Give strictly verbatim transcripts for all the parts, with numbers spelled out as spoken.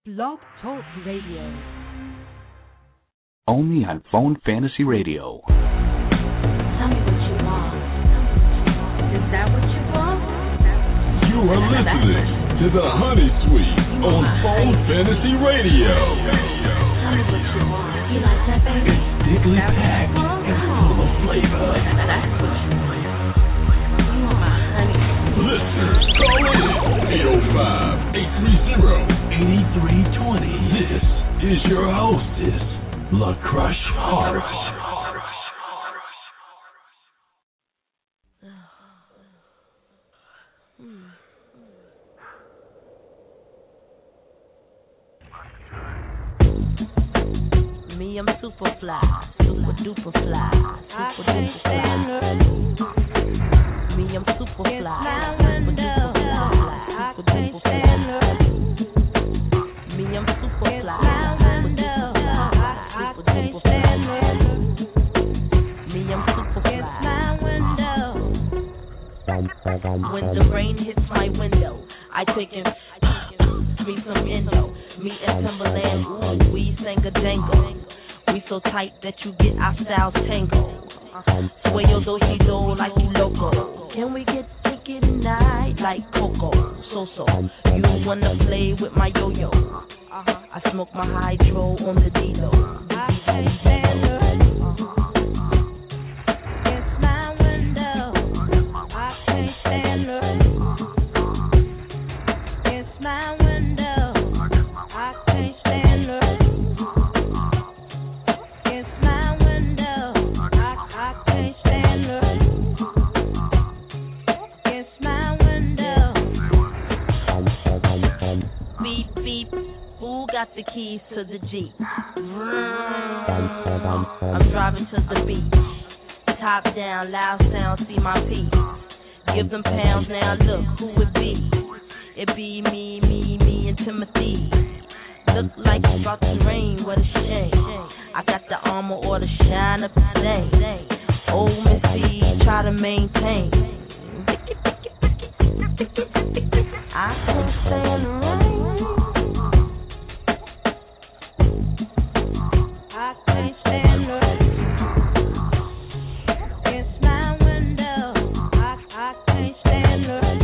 Blog Talk Radio. Only on Phone Fantasy Radio. Tell me what you want. Is that what you want? You are listening to the Honey Suite on Phone Fantasy Radio. Tell me what you want. You like that, baby? It's thickly packed and full of flavor. That's what you want. You want my honey. Listeners, call in eight oh five, eight three zero, eight three two zero. This is your hostess, La Crush Heart. Me, I'm super fly, super duper fly, super duper fly. Me, I'm super fly, super duper fly, super duper fly. Me, I'm super fly, super duper fly, super duper fly. Me, I'm super fly. When the rain hits my window, I take in me some endo. Me and Timberland, ooh, we sang a jangle. We so tight that you get our styles tangled. Sway your do-si-do like you loco. Can we get freaky tonight like Coco? So-so, you wanna play with my yo-yo? I smoke my hydro on the D-Lo. I can't stand her. It's my window. I can't stand her. It's my window. I can't stand her. Got the keys to the Jeep. I'm driving to the beach. Top down, loud sound, see my peace. Give them pounds, now look who it be. It be me, me, me and Timothy. Look like it's about to rain, what a shame. I got the armor or the shine up today. Old Missy, try to maintain. I can't stand the rain. I can't stand her. It's my window. I, I can't stand her.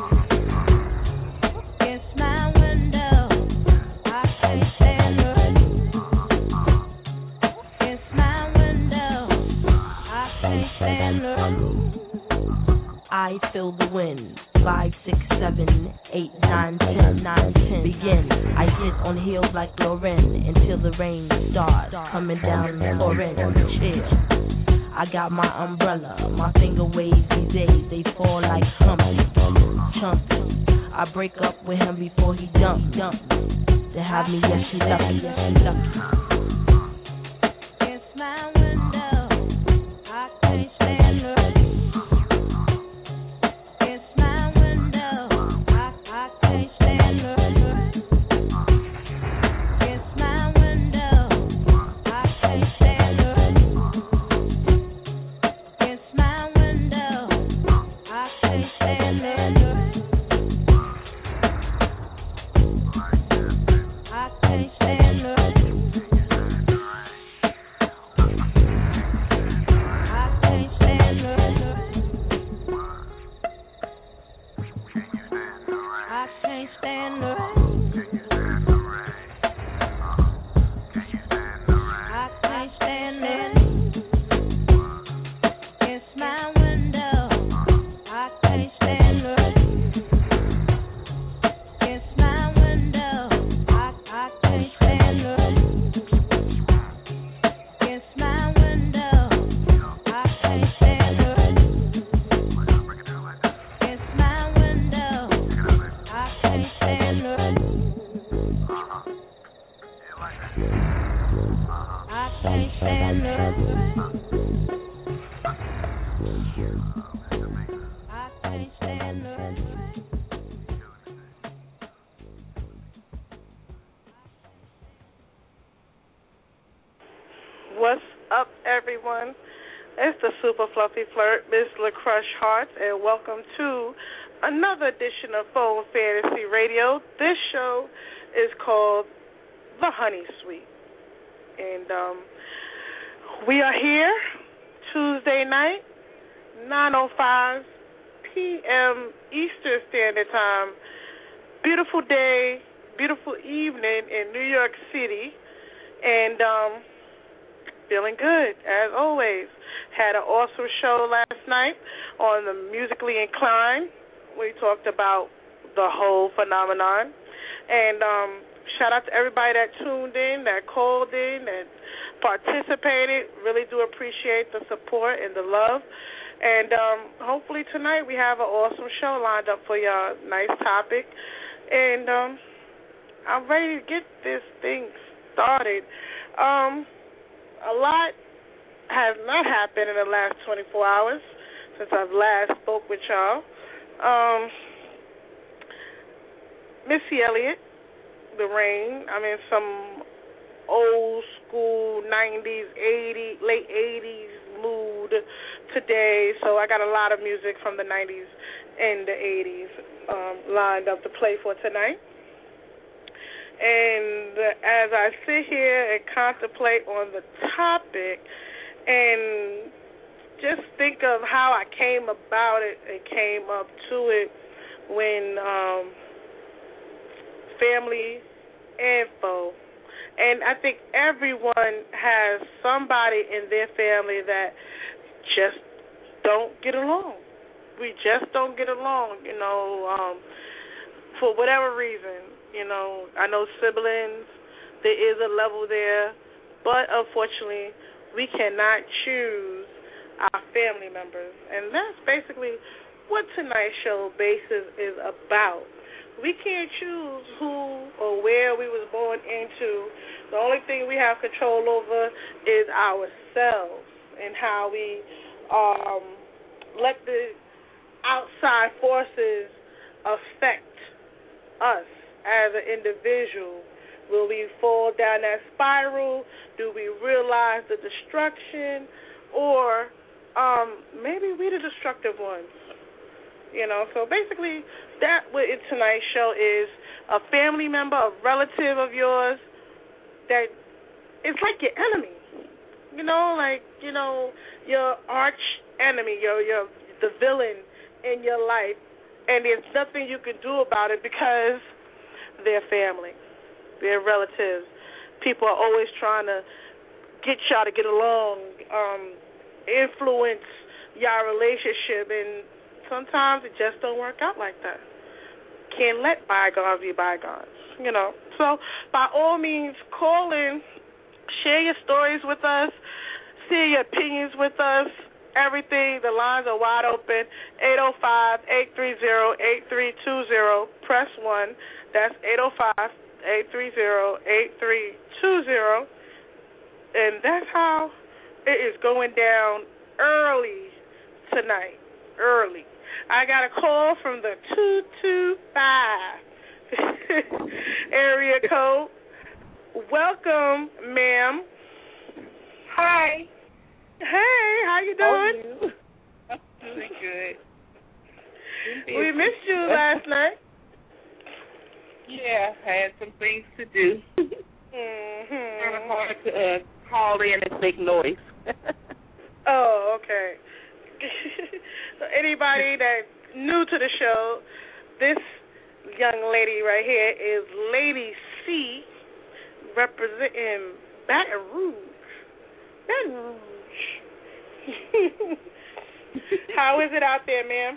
It's my window. I can't stand her. It's my window. I can't stand her. I feel the wind. Five, six, seven, eight, nine, ten, nine, ten. Begin. I hit on heels like Lauren until the rain starts coming down and pouring. Chill. I got my umbrella. My finger waves these days. They fall like humpy, chumpy. I break up with him before he dump, dump. To have me, yes, she lucky, yes, she lucky. It's my window. I can't stand her. What's up, everyone? It's the Super Fluffy Flirt, Miss LaCrush Hearts, and welcome to another edition of Phone Fantasy Radio. This show is called The Honey Suite. And um, we are here Tuesday night, nine oh five p.m. Eastern Standard Time. Beautiful day, beautiful evening in New York City. And um, feeling good, as always. Had an awesome show last night on the Musically Inclined. We talked about the whole phenomenon. And um, shout out to everybody that tuned in, that called in, that participated. Really do appreciate the support and the love. And um, hopefully tonight we have an awesome show lined up for y'all. Nice topic. And um, I'm ready to get this thing started. Um, a lot has not happened in the last twenty-four hours since I've last spoke with y'all. Um, Missy Elliott, The Rain. I'm in some old school nineties, eighties, late eighties mood today, so I got a lot of music from the nineties and the eighties um, lined up to play for tonight. And as I sit here and contemplate on the topic and just think of how I came about it and came up to it when um, family info. And I think everyone has somebody in their family that just don't get along. We just don't get along, you know, um, for whatever reason. You know, I know siblings, there is a level there, but unfortunately, we cannot choose our family members. And that's basically what tonight's show basis is about. We can't choose who or where we was born into. The only thing we have control over is ourselves and how we um, let the outside forces affect us as an individual. Will we fall down that spiral? Do we realize the destruction? Or um, maybe we the destructive ones? You know, so basically that what it, tonight's show is a family member, a relative of yours that it's like your enemy. You know, like, you know, your arch enemy, your your the villain in your life, and there's nothing you can do about it because they're family, they're relatives. People are always trying to get y'all to get along, um, influence y'all relationship, and sometimes it just don't work out like that. Can't let bygones be bygones, you know. So by all means, call in, share your stories with us, share your opinions with us, everything. The lines are wide open. eight oh five, eight three zero, eight three two zero. Press one. That's eight oh five, eight three zero, eight three two zero. And that's how it is going down early tonight. Early. I got a call from the two two five area code. Welcome, ma'am. Hi. Hey, how you doing? How are you? I'm doing good. We missed you last night. Yeah, I had some things to do. Mm-hmm. Kind of hard to uh, call in and make noise. Oh, okay. So anybody that's new to the show, this young lady right here is Lady C, representing Baton Rouge. Baton Rouge. How is it out there, ma'am?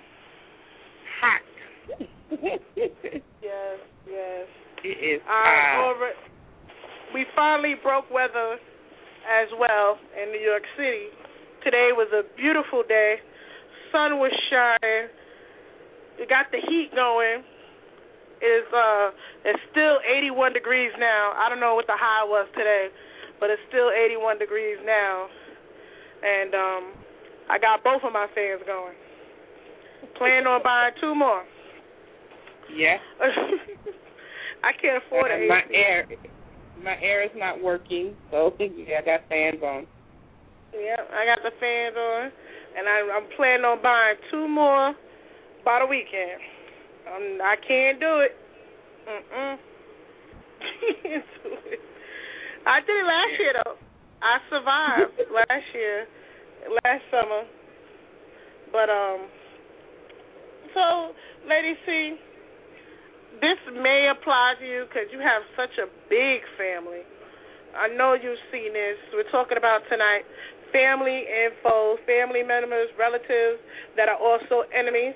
Hot. Yes, yes. It is Um, hot. over, we finally broke weather as well in New York City. Today was a beautiful day. Sun was shining. We got the heat going. It's uh, it's still eighty-one degrees now. I don't know what the high was today, but it's still eighty-one degrees now. And um, I got both of my fans going. Planning on buying two more. Yeah. I can't afford it. My air, my air is not working, so yeah, I got fans on. Yeah, I got the fans on, and I, I'm planning on buying two more by the weekend. Um, I can't do it. Mm-mm. into it. I did it last year though. I survived last year, last summer. But um, so Lady C, this may apply to you because you have such a big family. I know you've seen this. We're talking about tonight family and foes, family members, relatives that are also enemies.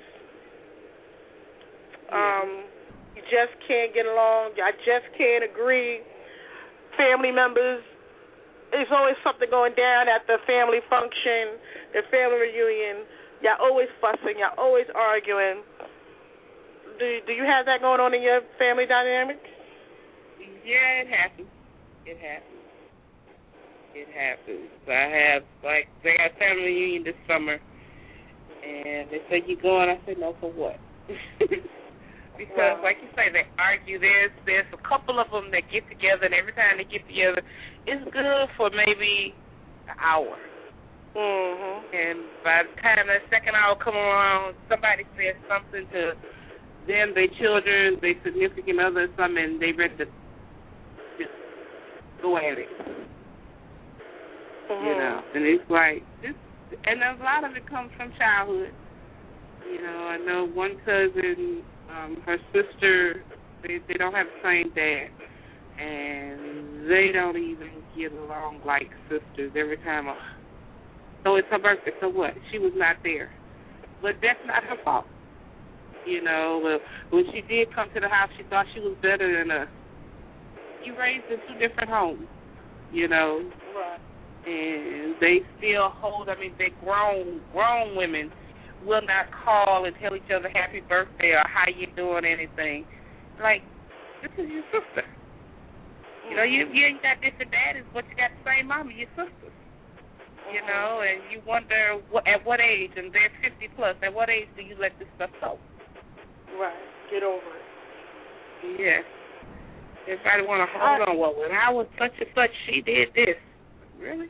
Um, you just can't get along. I just can't agree. Family members, there's always something going down at the family function, the family reunion. Y'all always fussing. Y'all always arguing. Do do you have that going on in your family dynamic? Yeah, it happens. It happens. It happens. I have, like, they got family reunion this summer, and they say, you going? I said, no, for what? Because, wow. like you say, they argue. There's there's a couple of them that get together, and every time they get together, it's good for maybe an hour. Mm-hmm. And by the time that second hour come around, somebody says something to them, their children, their significant other, something, and they ready to just go at it. Mm-hmm. You know, and it's like, this, and a lot of it comes from childhood. You know, I know one cousin, um, her sister, they, they don't have the same dad, and they don't even get along like sisters every time. I, so it's her birthday, so what? She was not there. But that's not her fault. You know, uh, when she did come to the house, she thought she was better than us. You raised in two different homes, you know. Right. And they still hold, I mean, they grown, grown women will not call and tell each other happy birthday or how you doing anything. Like, this is your sister. You know, you, you ain't got different daddies, but you got the same mama, your sisters. You know, and you wonder what, at what age, and they're fifty plus, at what age do you let this stuff go? Right. Get over it. Yeah. Everybody want to hold on, well, when I was such and such, she did this. Really?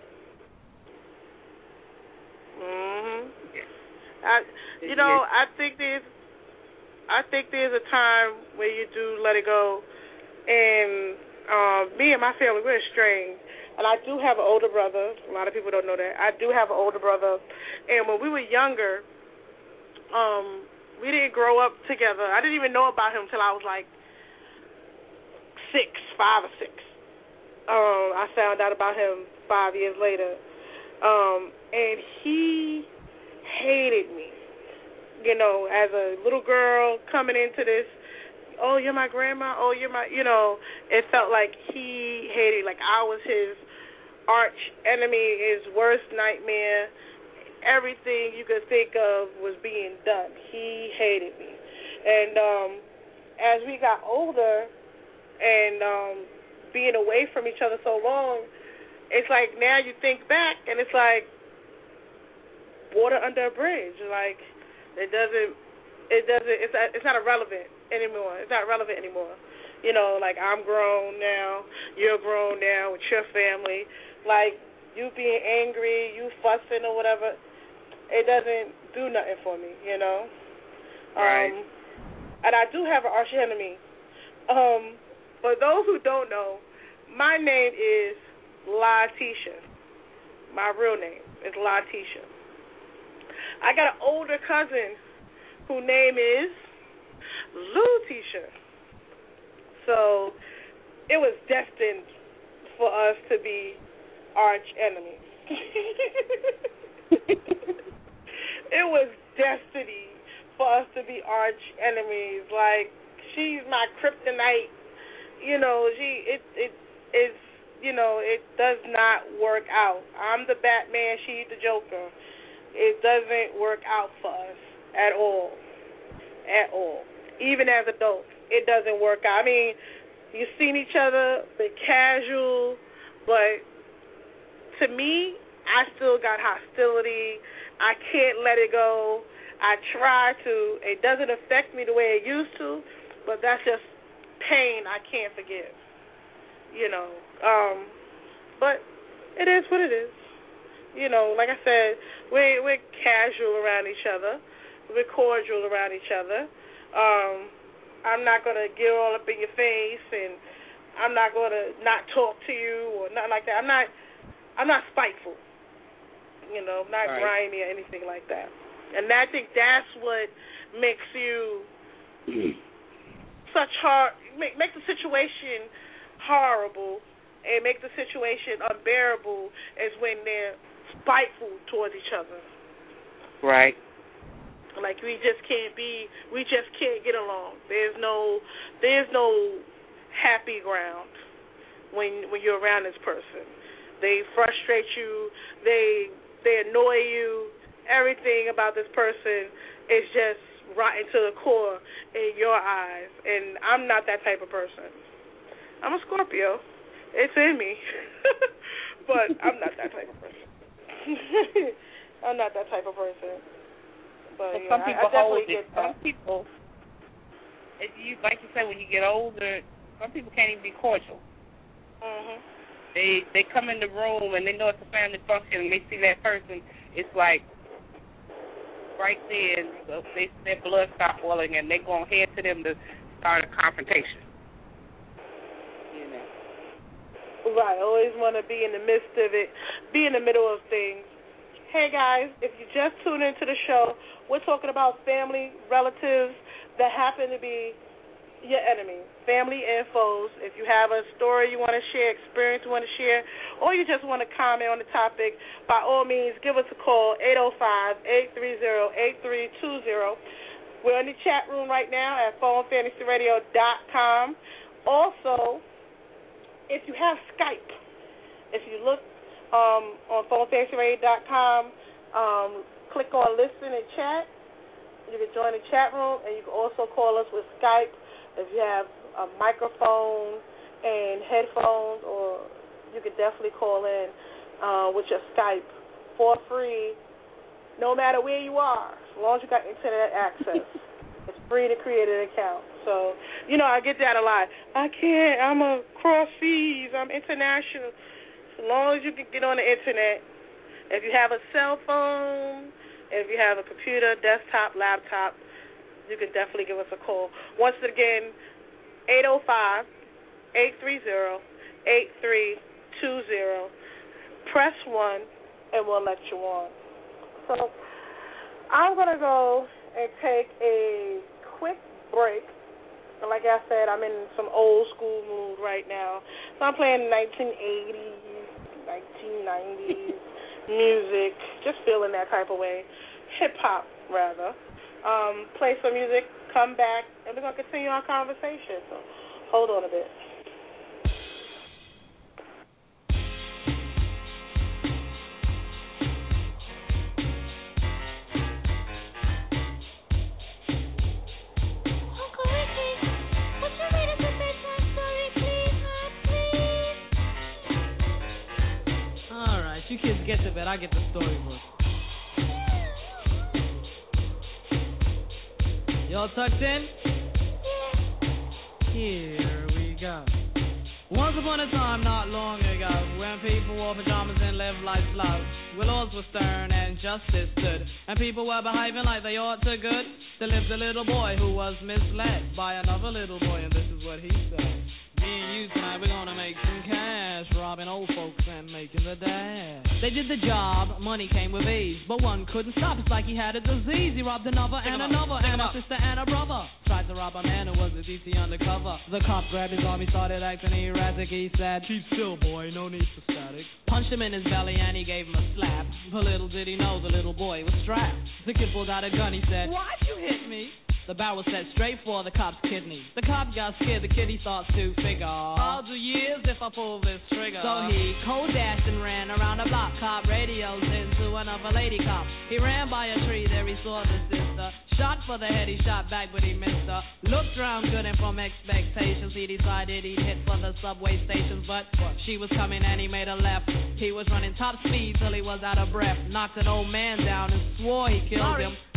Mhm. Yeah. I, you know, I think there's, I think there's a time where you do let it go, and um, me and my family, we're estranged, and I do have an older brother. A lot of people don't know that. I do have an older brother, and when we were younger, um, we didn't grow up together. I didn't even know about him until I was like six, five or six. Um, I found out about him five years later. Um, and he hated me, you know, as a little girl coming into this, oh, you're my grandma, oh, you're my, you know, it felt like he hated, like I was his arch enemy, his worst nightmare. Everything you could think of was being done. He hated me. And um, as we got older and um, being away from each other so long, it's like now you think back and it's like water under a bridge. Like it doesn't, it doesn't, it's it's not irrelevant anymore. It's not relevant anymore. You know, like I'm grown now, you're grown now with your family. Like you being angry, you fussing or whatever, it doesn't do nothing for me. You know. Right. Um, and I do have an arch enemy. Um, for those who don't know, my name is Latisha. My real name is Latisha. I got an older cousin whose name is Lutisha. So it was destined for us to be arch enemies. It was destiny for us to be arch enemies. Like she's my kryptonite. You know, she it it it's you know, it does not work out. I'm the Batman, she's the Joker. It doesn't work out for us at all. At all. Even as adults, it doesn't work out. I mean, you've seen each other, been casual, but to me, I still got hostility. I can't let it go. I try to. It doesn't affect me the way it used to, but that's just pain I can't forgive. You know, um, but it is what it is. You know, like I said, we're, we're casual around each other. We're cordial around each other. Um, I'm not going to get all up in your face and I'm not going to not talk to you or nothing like that. I'm not I'm not spiteful. You know, not right. grimy or anything like that. And I think that's what makes you such hard, make, make the situation horrible and make the situation unbearable is when they're spiteful towards each other. Right. Like we just can't be, we just can't get along. There's no, there's no happy ground when when you're around this person. They frustrate you. They they annoy you. Everything about this person is just rotten to the core in your eyes. And I'm not that type of person. I'm a Scorpio. It's in me. But I'm not that type of person. I'm not that type of person. But well, yeah, some people I, I definitely hold it. get that. Some people, if you like you said, when you get older, some people can't even be cordial. Mhm. They they come in the room and they know it's a family function and they see that person. It's like right there, so they, their blood stop boiling and they go ahead to them to start a confrontation. You know. Right. Always want to be in the midst of it, be in the middle of things. Hey guys, if you just tune into the show, we're talking about family, relatives that happen to be your enemy, family and foes. If you have a story you want to share, experience you want to share, or you just want to comment on the topic, by all means, give us a call, eight oh five, eight three zero, eight three two zero. We're in the chat room right now at phone fantasy radio dot com. Also, if you have Skype, if you look um, on phone fantasy radio dot com, um, click on listen and chat. You can join the chat room, and you can also call us with Skype. If you have a microphone and headphones, or you can definitely call in uh, with your Skype for free, no matter where you are, as long as you got internet access. It's free to create an account. So, you know, I get that a lot. I can't. I'm a cross seas. I'm international. As long as you can get on the internet. If you have a cell phone, if you have a computer, desktop, laptop, you can definitely give us a call. Once again, eight oh five, eight three zero, eight three two zero. Press one, and we'll let you on. So I'm going to go and take a quick break. Like I said, I'm in some old school mood right now. So I'm playing nineteen eighties, nineteen nineties music, just feeling that type of way. Hip-hop, rather. Um, play some music, come back, and we're going to continue our conversation. So hold on a bit. Uncle Ricky, would you read us a bedtime story, please, please? All right, you kids get to bed. I get the storybook. Y'all tucked in? Here we go. Once upon a time, not long ago, when people wore pajamas and lived life slow, where laws were stern and justice stood, and people were behaving like they ought to good, there lived a little boy who was misled by another little boy, and this is what he said. Me and you tonight, we're gonna make some cash, robbing old folks and making the dash. They did the job, money came with ease, but one couldn't stop, it's like he had a disease. He robbed another and another, and a sister and a brother. Tried to rob a man who was a D C undercover. The cop grabbed his arm, he started acting erratic. He said, keep still, boy, no need for static. Punched him in his belly and he gave him a slap. But little did he know the little boy was strapped. The kid pulled out a gun, he said, why'd you hit me? The barrel set straight for the cop's kidney. The cop got scared, the kid he thought to figure, I'll do years if I pull this trigger. So he cold dashed and ran around the block. Cop radios into another lady cop. He ran by a tree, there he saw the sister. Shot for the head, he shot back, but he missed her. Looked around good and from expectations, he decided he'd hit for the subway stations. But she was coming and he made a left. He was running top speed till he was out of breath. Knocked an old man down and swore he killed him.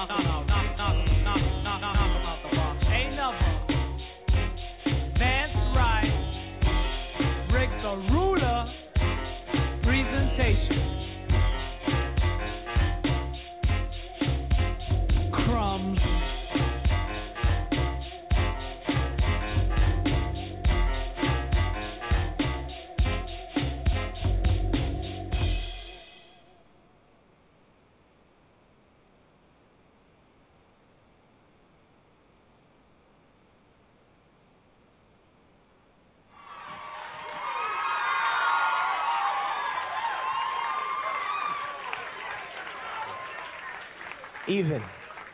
knock, knock, knock, knock, knock, knock, knock, knock about the rock. Ain't never. That's right. Rick the Ruler presentation. Crumbs. Even,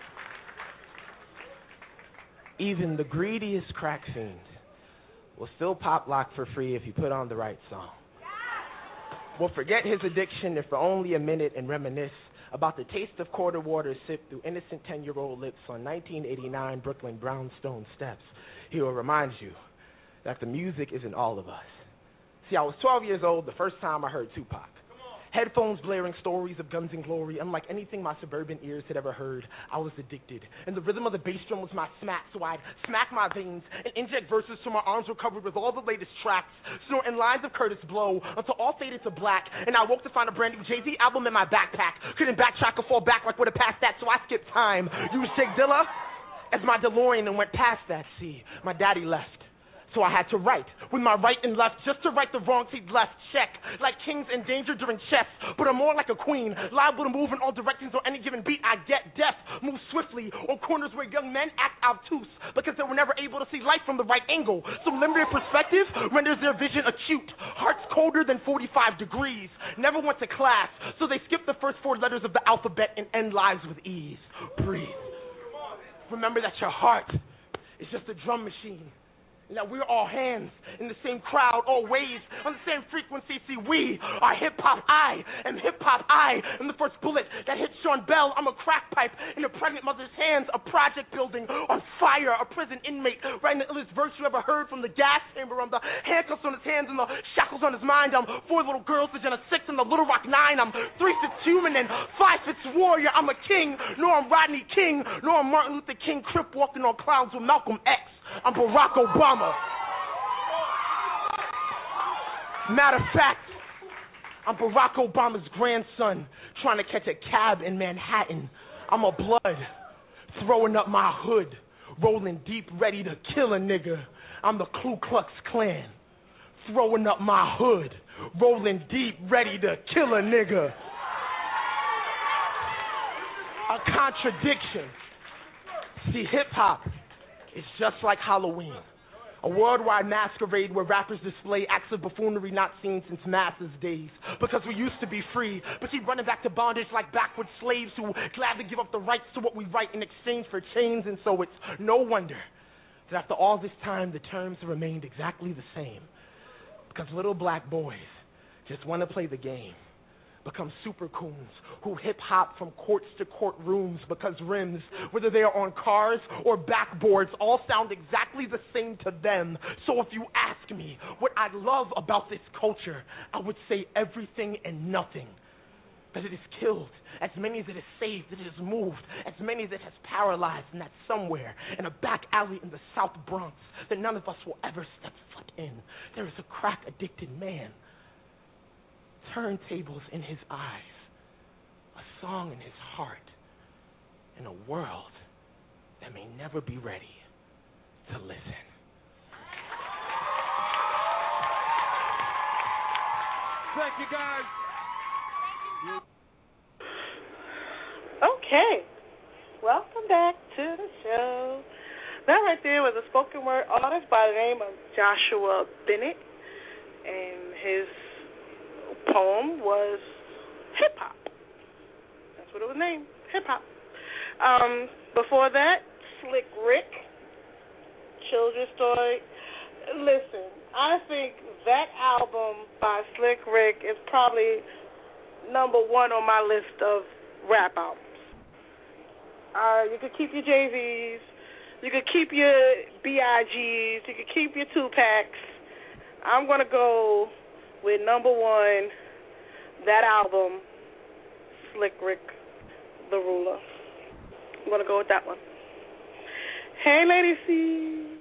even the greediest crack fiend will still pop lock for free if you put on the right song. Will forget his addiction if for only a minute and reminisce about the taste of quarter water sipped through innocent ten-year-old lips on nineteen eighty-nine Brooklyn brownstone steps. He will remind you that the music isn't all of us. See, I was twelve years old the first time I heard Tupac. Headphones blaring stories of guns and glory. Unlike anything my suburban ears had ever heard, I was addicted. And the rhythm of the bass drum was my smack, so I'd smack my veins and inject verses till my arms were covered with all the latest tracks, snorting lines of Curtis Blow until all faded to black. And I woke to find a brand new Jay-Z album in my backpack. Couldn't backtrack or fall back like would have passed that, so I skipped time. Used Jake Dilla as my DeLorean and went past that. See, my daddy left. So I had to write with my right and left just to right the wrongs he'd left. Check, like kings in danger during chess, but I'm more like a queen, liable to move in all directions on any given beat. I get deaf, move swiftly on corners where young men act obtuse because they were never able to see life from the right angle. So limited perspective renders their vision acute. Hearts colder than forty-five degrees. Never went to class, so they skip the first four letters of the alphabet and end lives with ease. Breathe. Remember that your heart is just a drum machine. And that we're all hands in the same crowd, all waves on the same frequency. See, we are hip-hop. I am hip-hop. I am the first bullet that hit Sean Bell. I'm a crack pipe in a pregnant mother's hands, a project building on fire, a prison inmate writing the illest verse you ever heard from the gas chamber. I'm the handcuffs on his hands and the shackles on his mind. I'm four little girls, the Jenna Six and the Little Rock Nine. I'm three fifths human and five fifths warrior. I'm a king, nor I'm Rodney King, nor I'm Martin Luther King, Crip walking on clouds with Malcolm X. I'm Barack Obama. Matter of fact, I'm Barack Obama's grandson trying to catch a cab in Manhattan. I'm a blood throwing up my hood, rolling deep, ready to kill a nigga. I'm the Ku Klux Klan, throwing up my hood, rolling deep, ready to kill a nigga. A contradiction. See, hip-hop, it's just like Halloween. A worldwide masquerade where rappers display acts of buffoonery not seen since Mass's days. Because we used to be free, but keep running back to bondage like backward slaves who gladly give up the rights to what we write in exchange for chains. And so it's no wonder that after all this time, the terms have remained exactly the same. Because little black boys just want to play the game. Become super coons who hip-hop from courts to courtrooms because rims, whether they are on cars or backboards, all sound exactly the same to them. So if you ask me what I love about this culture, I would say everything and nothing. That it has killed as many as it has saved, that it has moved as many as it has paralyzed, and that somewhere in a back alley in the South Bronx that none of us will ever step foot in, there is a crack-addicted man. Turntables in his eyes, a song in his heart, and a world that may never be ready to listen. Thank you, guys. Okay, welcome back to the show. That right there was a spoken word artist by the name of Joshua Bennett, and his poem was hip hop. That's what it was named, hip hop. Um, before that, Slick Rick, Children's Story. Listen, I think that album by Slick Rick is probably number one on my list of rap albums. Uh, you could keep your Jay-Z's, you could keep your B I G's, you could keep your Tupacs. I'm going to go with number one, that album, Slick Rick, The Ruler. I'm going to go with that one. Hey, Lady C.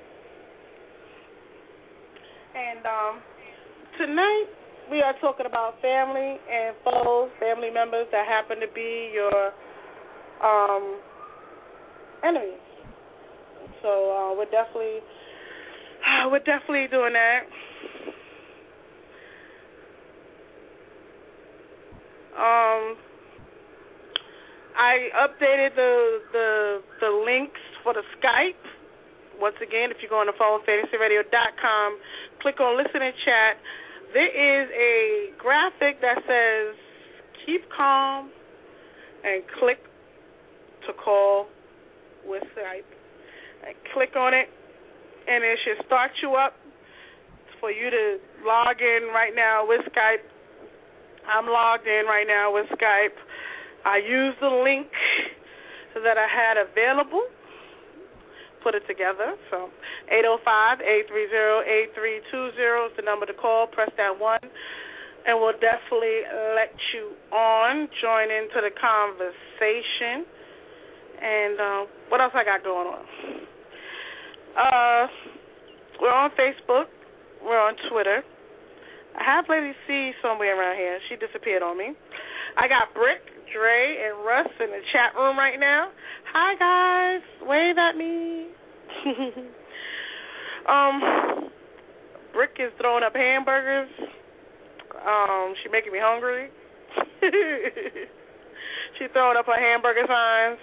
And um, tonight we are talking about family and foes, family members that happen to be your um, enemies. So uh, we're definitely, uh, we're definitely doing that. Um, I updated the, the the links for the Skype. Once again, if you go on the phone fantasy radio dot com, click on listen and chat. There is a graphic that says keep calm and click to call with Skype. And click on it, and it should start you up for you to log in right now with Skype. I'm logged in right now with Skype. I used the link that I had available, put it together. So eight oh five, eight three zero, eight three two zero is the number to call. Press that one, and we'll definitely let you on, join into the conversation. And uh, what else I got going on? Uh, we're on Facebook. We're on Twitter. I have Lady C somewhere around here. She disappeared on me. I got Brick, Dre, and Russ in the chat room right now. Hi, guys. Wave at me. um, Brick is throwing up hamburgers. Um, she making me hungry. She's throwing up her hamburger signs.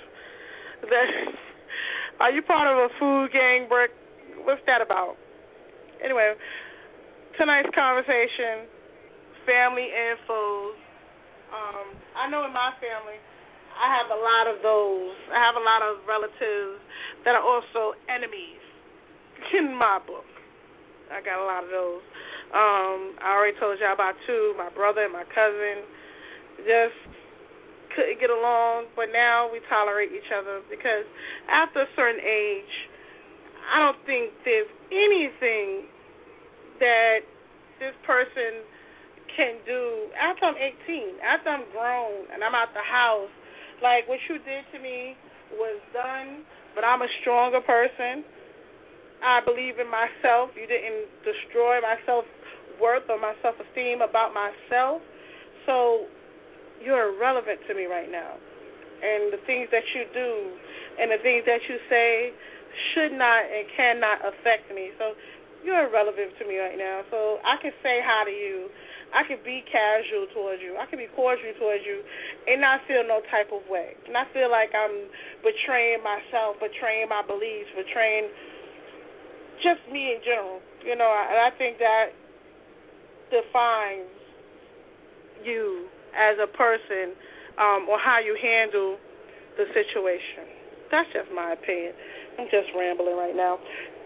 Are you part of a food gang, Brick? What's that about? Anyway, tonight's conversation, family and foes. Um, I know in my family, I have a lot of those. I have a lot of relatives that are also enemies in my book. I got a lot of those. Um, I already told you about two, my brother and my cousin. Just couldn't get along, but now we tolerate each other because after a certain age, I don't think there's anything that this person can do after I'm eighteen, after I'm grown and I'm out the house. Like, what you did to me was done, but I'm a stronger person. I believe in myself. You didn't destroy my self-worth or my self-esteem about myself. So you're irrelevant to me right now. And the things that you do and the things that you say should not and cannot affect me. So you're irrelevant to me right now. So I can say hi to you. I can be casual towards you. I can be cordial towards you and not feel no type of way. And I feel like I'm betraying myself, betraying my beliefs, betraying just me in general. You know, and I think that defines you as a person, um, or how you handle the situation. That's just my opinion. I'm just rambling right now.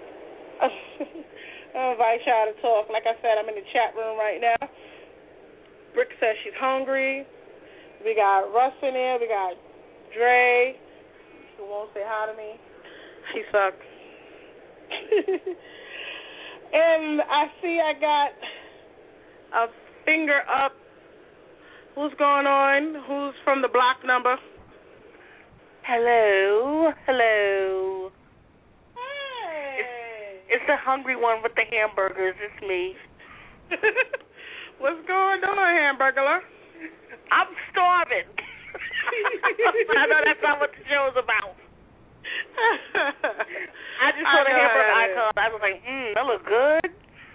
I invite y'all to talk. Like I said, I'm in the chat room right now. Brick says she's hungry. We got Russ in there. We got Dre, who won't say hi to me. She sucks. And I see I got a finger up. Who's going on? Who's from the block number? Hello. Hello. Hey. It's, it's the hungry one with the hamburgers. It's me. What's going on, hamburger? I'm starving. I know that's not what the show's about. I just saw the hamburger icon. I was like, mmm, that looks good.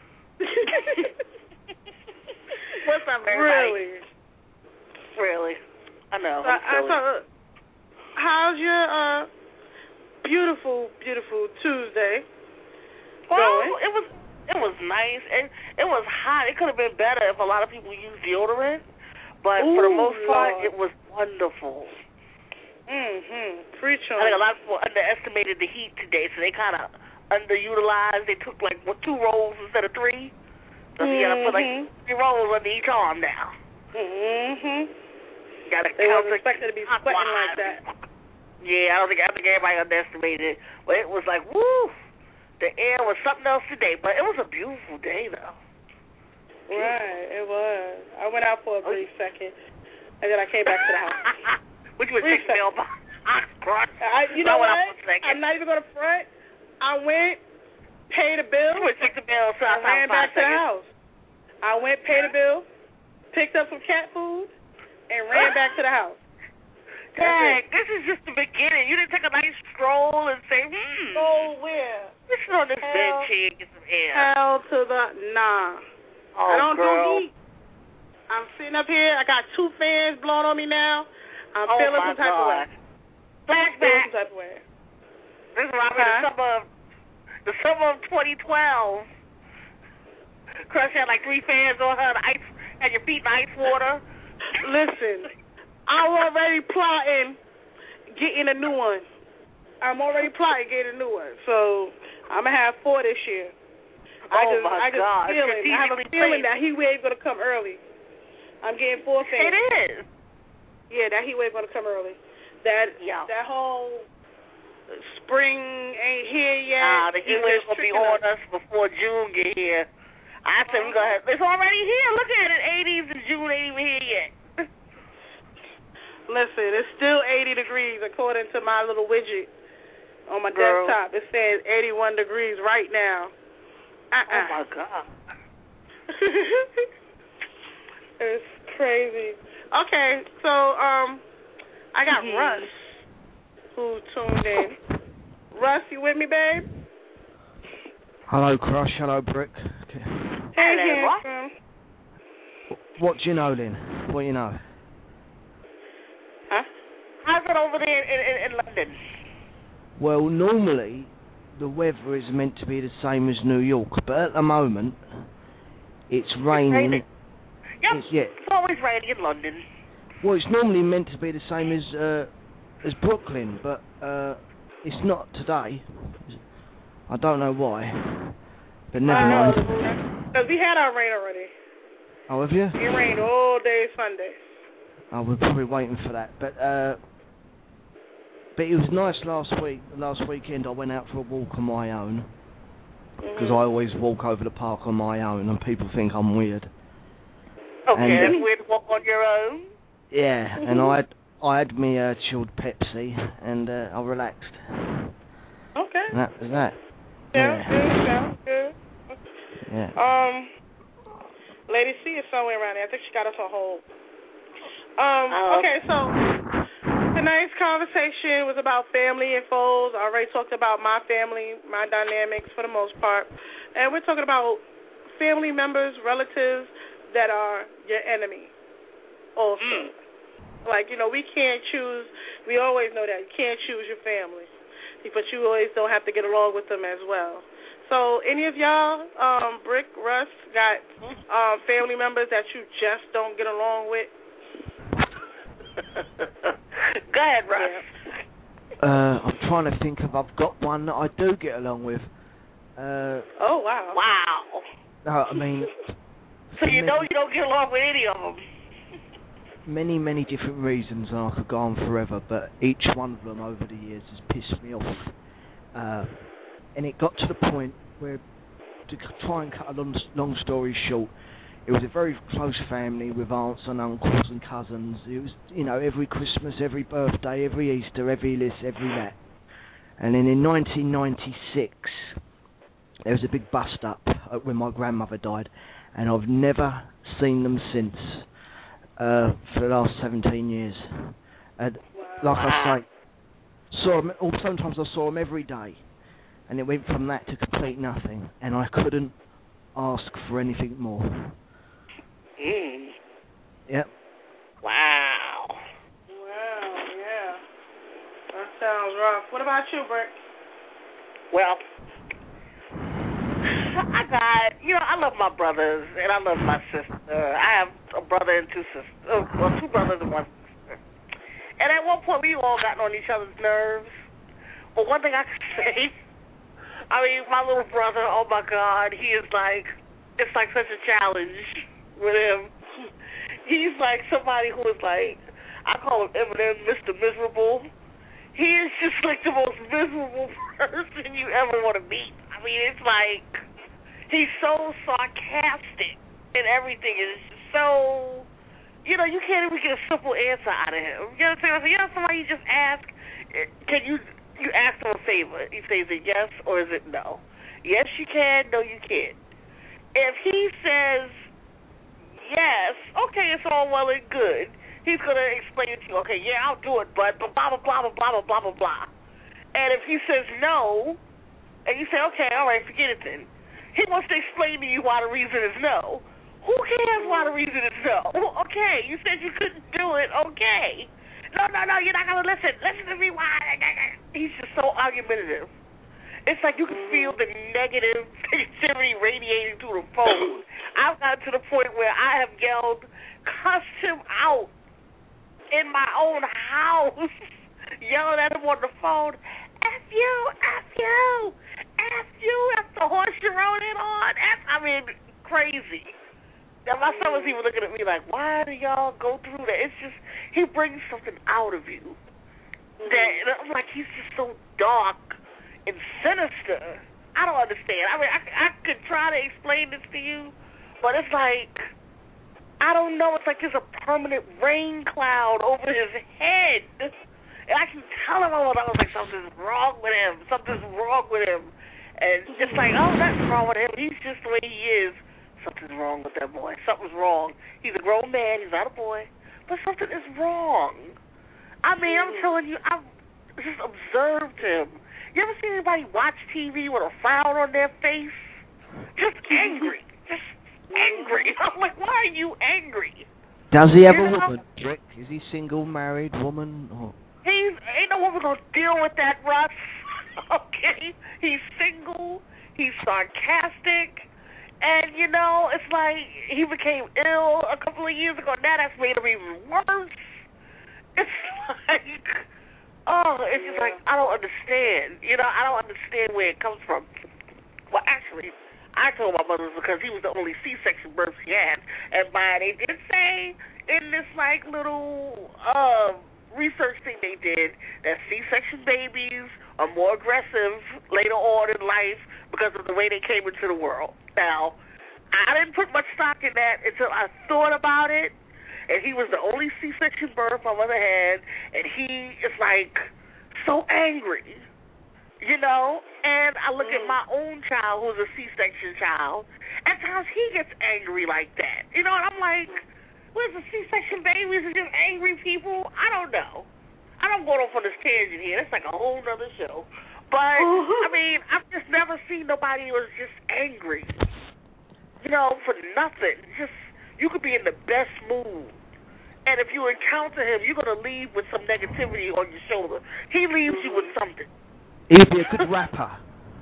What's up, everybody? Really? Really? I know. So, I, so, how's your uh, beautiful, beautiful Tuesday well, going? It was it was nice. It, it was hot. It could have been better if a lot of people used deodorant. But Ooh, for the most part, Lord. it was wonderful. Mm-hmm. Preach on. I think a lot of people underestimated the heat today, so they kind of underutilized. They took like what, two rolls instead of three. So mm-hmm. you got to put like three rolls under each arm now. Mm-hmm. Got to they wasn't expected to be sweating like that. Yeah, I don't think I think everybody underestimated it, but it was like woo. The air was something else today, but it was a beautiful day though. Right, it was. I went out for a brief oh. second, and then I came back to the house. Which was six mailbox. I, you know what? I'm not even going to front. I went, paid a bill. You went six the bill, so I ran back to the house. I went, paid a bill, picked up some cat food, and ran back to the house. Dang, this is just the beginning. You didn't take a nice stroll and say, hmm. Go where? Let's sit on this bench here and get some air. Hell to the, nah. Oh, I don't girl. do heat. I'm sitting up here. I got two fans blowing on me now. I'm oh feeling my some type God. of way. Flashback. Some type of way. This is Robert, huh? the summer of the summer of twenty twelve. Crush had like three fans on her. The ice had your feet in ice water. Listen, I'm already plotting getting a new one. I'm already plotting getting a new one. So I'm gonna have four this year. Oh I just, my I just God! feel it. I have a feeling that heat wave gonna come early. I'm getting four fans. It is. Yeah, that heat wave gonna come early. That yeah. that whole spring ain't here yet. Nah, the heat wave gonna be on us before June get here. I said we gonna have, it's already here. Look at it, eighties in June ain't even here yet. Listen, it's still eighty degrees according to my little widget on my Girl. desktop. It says eighty-one degrees right now. Uh-uh. Oh my God. It's crazy. Okay, so um, I got mm-hmm. Russ who tuned in. Russ, you with me, babe? Hello, Crush. Hello, Brick. Hey, Hello, handsome. What do you know, Lynn? What do you know? Huh? How's it over there in, in, in London? Well, normally the weather is meant to be the same as New York, but at the moment it's raining. It's raining. Yep, it's, yeah. it's always raining in London. Well, it's normally meant to be the same as uh, as Brooklyn, but uh, it's not today. I don't know why, but never uh, mind. Because we had our rain already. Oh, have you? It rained all day Sunday. Oh, we're probably waiting for that, but uh, but it was nice last week. Last weekend I went out for a walk on my own because mm-hmm. I always walk over the park on my own, and people think I'm weird. Okay, and, that's weird to walk on your own. Yeah, mm-hmm. and I had I had me uh, chilled Pepsi, and uh, I relaxed. Okay. And that was that. Yeah, yeah. good, sounds good. Yeah. Um, Lady C is somewhere around there. I think she got us on hold. Um, oh. okay, so tonight's conversation was about family and foes. I already talked about my family, my dynamics for the most part. And we're talking about family members, relatives that are your enemy also. Mm. Like, you know, we can't choose, we always know that you can't choose your family. But you always don't have to get along with them as well. So, any of y'all, um, Brick, Russ, got um, family members that you just don't get along with? Go ahead, Russ. Uh, I'm trying to think if I've got one that I do get along with. Uh, oh, wow. Wow. No, I mean... So you know you don't get along with any of them? Many, many different reasons, and I could go on forever, but each one of them over the years has pissed me off. Uh, and it got to the point where, to try and cut a long, long story short, it was a very close family with aunts and uncles and cousins. It was, you know, every Christmas, every birthday, every Easter, every this, every that. And then in nineteen ninety-six, there was a big bust-up when my grandmother died, and I've never seen them since, uh, for the last seventeen years. And like I say, saw them, or sometimes I saw them every day, and it went from that to complete nothing, and I couldn't ask for anything more. Mm. Wow. Yep. Wow, yeah. That sounds rough. What about you, Brick? Well, I got, you know, I love my brothers, and I love my sister. I have a brother and two sisters, uh, well, two brothers and one sister. And at one point, we all got on each other's nerves. But one thing I can say, I mean, my little brother, oh, my God, he is like, it's like such a challenge with him. He's like somebody who is like, I call him Eminem, Mister Miserable. He is just like the most miserable person you ever want to meet. I mean, it's like, he's so sarcastic and everything. It's just so, you know, you can't even get a simple answer out of him. You know what I'm saying? You know, somebody you just ask, can you, you ask him a favor. He says it yes or is it no? Yes, you can. No, you can't. If he says yes, okay, it's all well and good. He's going to explain it to you, okay, yeah, I'll do it, but blah, blah, blah, blah, blah, blah, blah, blah, blah. And if he says no, and you say, okay, all right, forget it then, he wants to explain to you why the reason is no. Who cares why the reason is no? Okay, you said you couldn't do it, okay. No, no, no, you're not going to listen. Listen to me, why? He's just so argumentative. It's like you can feel the negative negativity radiating through the phone. I've gotten to the point where I have yelled, cussed him out in my own house, yelling at him on the phone, F you, F you, F you, that's the horse you rode in on. F, I mean, crazy. And my son was even looking at me like, why do y'all go through that? It's just, he brings something out of you. That, and I'm like, he's just so dark and sinister. I don't understand. I mean, I, I could try to explain this to you, but it's like, I don't know. It's like there's a permanent rain cloud over his head. And I can tell him, I was like, something's wrong with him. Something's wrong with him. And it's like, oh, nothing's wrong with him. He's just the way he is. Something's wrong with that boy. Something's wrong. He's a grown man. He's not a boy. But something is wrong. I mean, I'm telling you, I've just observed him. You ever seen anybody watch T V with a frown on their face? Just angry. Just angry. I'm like, why are you angry? Does he have you a know? woman, Rick? Is he single, married, woman? Or? He's, ain't no woman going to deal with that, Russ. Okay? He's single. He's sarcastic. And, you know, it's like he became ill a couple of years ago. Now that's made him even worse. It's like... Oh, it's just like, I don't understand. You know, I don't understand where it comes from. Well, actually, I told my mother because he was the only C-section birth she had. And by they did say in this, like, little uh, research thing they did that C-section babies are more aggressive later on in life because of the way they came into the world. Now, I didn't put much stock in that until I thought about it. And he was the only C-section birth my mother had, and he is, like, so angry, you know? And I look mm. at my own child, who's a C-section child, at times he gets angry like that. You know, and I'm like, where's the C-section babies and just angry people? I don't know. I don't go off on this tangent here. That's like a whole other show. But, I mean, I've just never seen nobody who was just angry, you know, for nothing. Just... You could be in the best mood, and if you encounter him, you're going to leave with some negativity on your shoulder. He leaves you with something. He'd be a good rapper.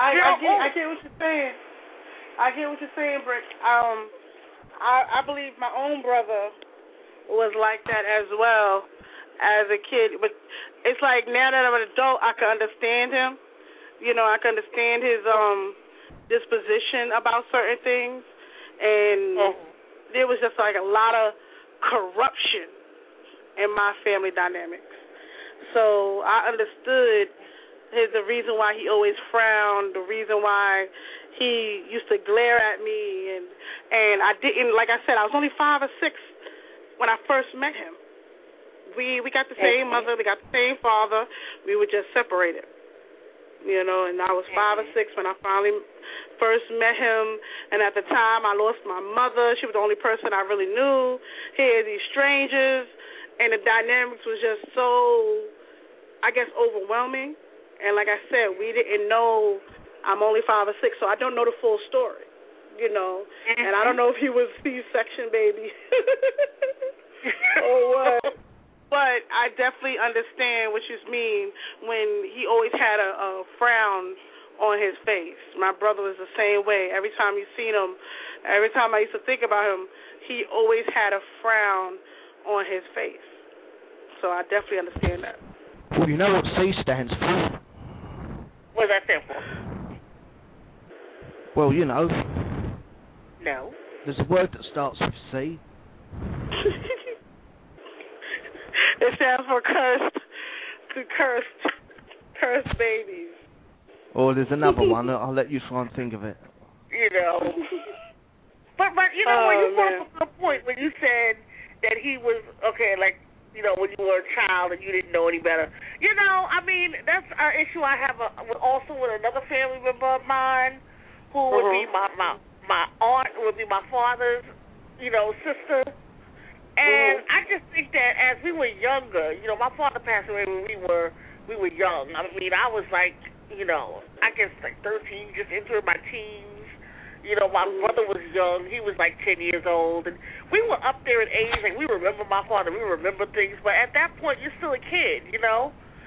I, I get I get what you're saying. I get what you're saying, Brick. Um, I I believe my own brother was like that as well as a kid, but it's like now that I'm an adult, I can understand him. You know, I can understand his um disposition about certain things, and oh. there was just like a lot of corruption in my family dynamics. So I understood his the reason why he always frowned, the reason why he used to glare at me, and and I didn't, like I said, I was only five or six when I first met him. We we got the same mother, we got the same father, we were just separated, you know. And I was five or six when I finally first met him, and at the time I lost my mother. She was the only person I really knew. Here, these strangers, and the dynamics was just so, I guess, overwhelming. And like I said, we didn't know I'm only five or six, so I don't know the full story, you know. Mm-hmm. And I don't know if he was C-section baby or what. But I definitely understand what you mean when he always had a, a frown on his face. My brother was the same way. Every time you seen him, every time I used to think about him, he always had a frown on his face. So I definitely understand that. Well, you know what C stands for? What does that stand for? Well, you know. No. There's a word that starts with C. It stands for cursed, cursed, cursed babies. Or there's another one. I'll let you try and think of it. You know. But, but you know, oh, when you brought up a good point, when you said that he was, okay, like, you know, when you were a child and you didn't know any better. You know, I mean, that's an issue I have a, also with another family member of mine who would uh-huh. be my, my, my aunt, would be my father's, you know, sister. And uh-huh. I just think that as we were younger, you know, my father passed away when we were, we were young. I mean, I was like, you know, I guess like thirteen, just entering my teens. You know, my brother was young. He was like ten years old. And we were up there in age, and we remember my father. We remember things. But at that point, you're still a kid, you know?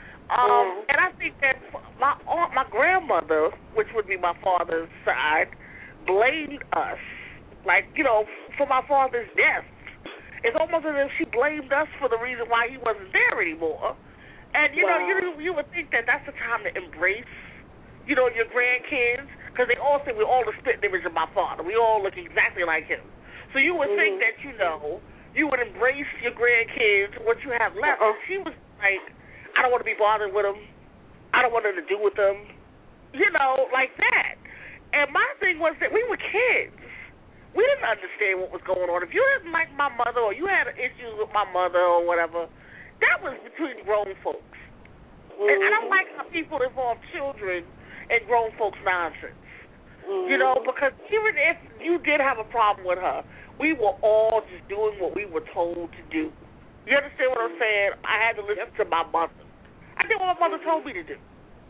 Um, mm. And I think that my aunt, my grandmother, which would be my father's side, blamed us, like, you know, for my father's death. It's almost as if she blamed us for the reason why he wasn't there anymore. And, you wow. know, you you would think that that's the time to embrace, you know, your grandkids. Because they all say we're all the spit image of my father. We all look exactly like him. So you would mm-hmm. think that, you know, you would embrace your grandkids, what you have left. Uh-uh. She was like, I don't want to be bothered with them. I don't want nothing to do with them. You know, like that. And my thing was that we were kids. We didn't understand what was going on. If you didn't like my mother or you had issues with my mother or whatever, that was between grown folks. Mm-hmm. And I don't like how people involve children in grown folks' nonsense. Mm-hmm. You know, because even if you did have a problem with her, we were all just doing what we were told to do. You understand what I'm saying? I had to listen to my mother. I did what my mother told me to do.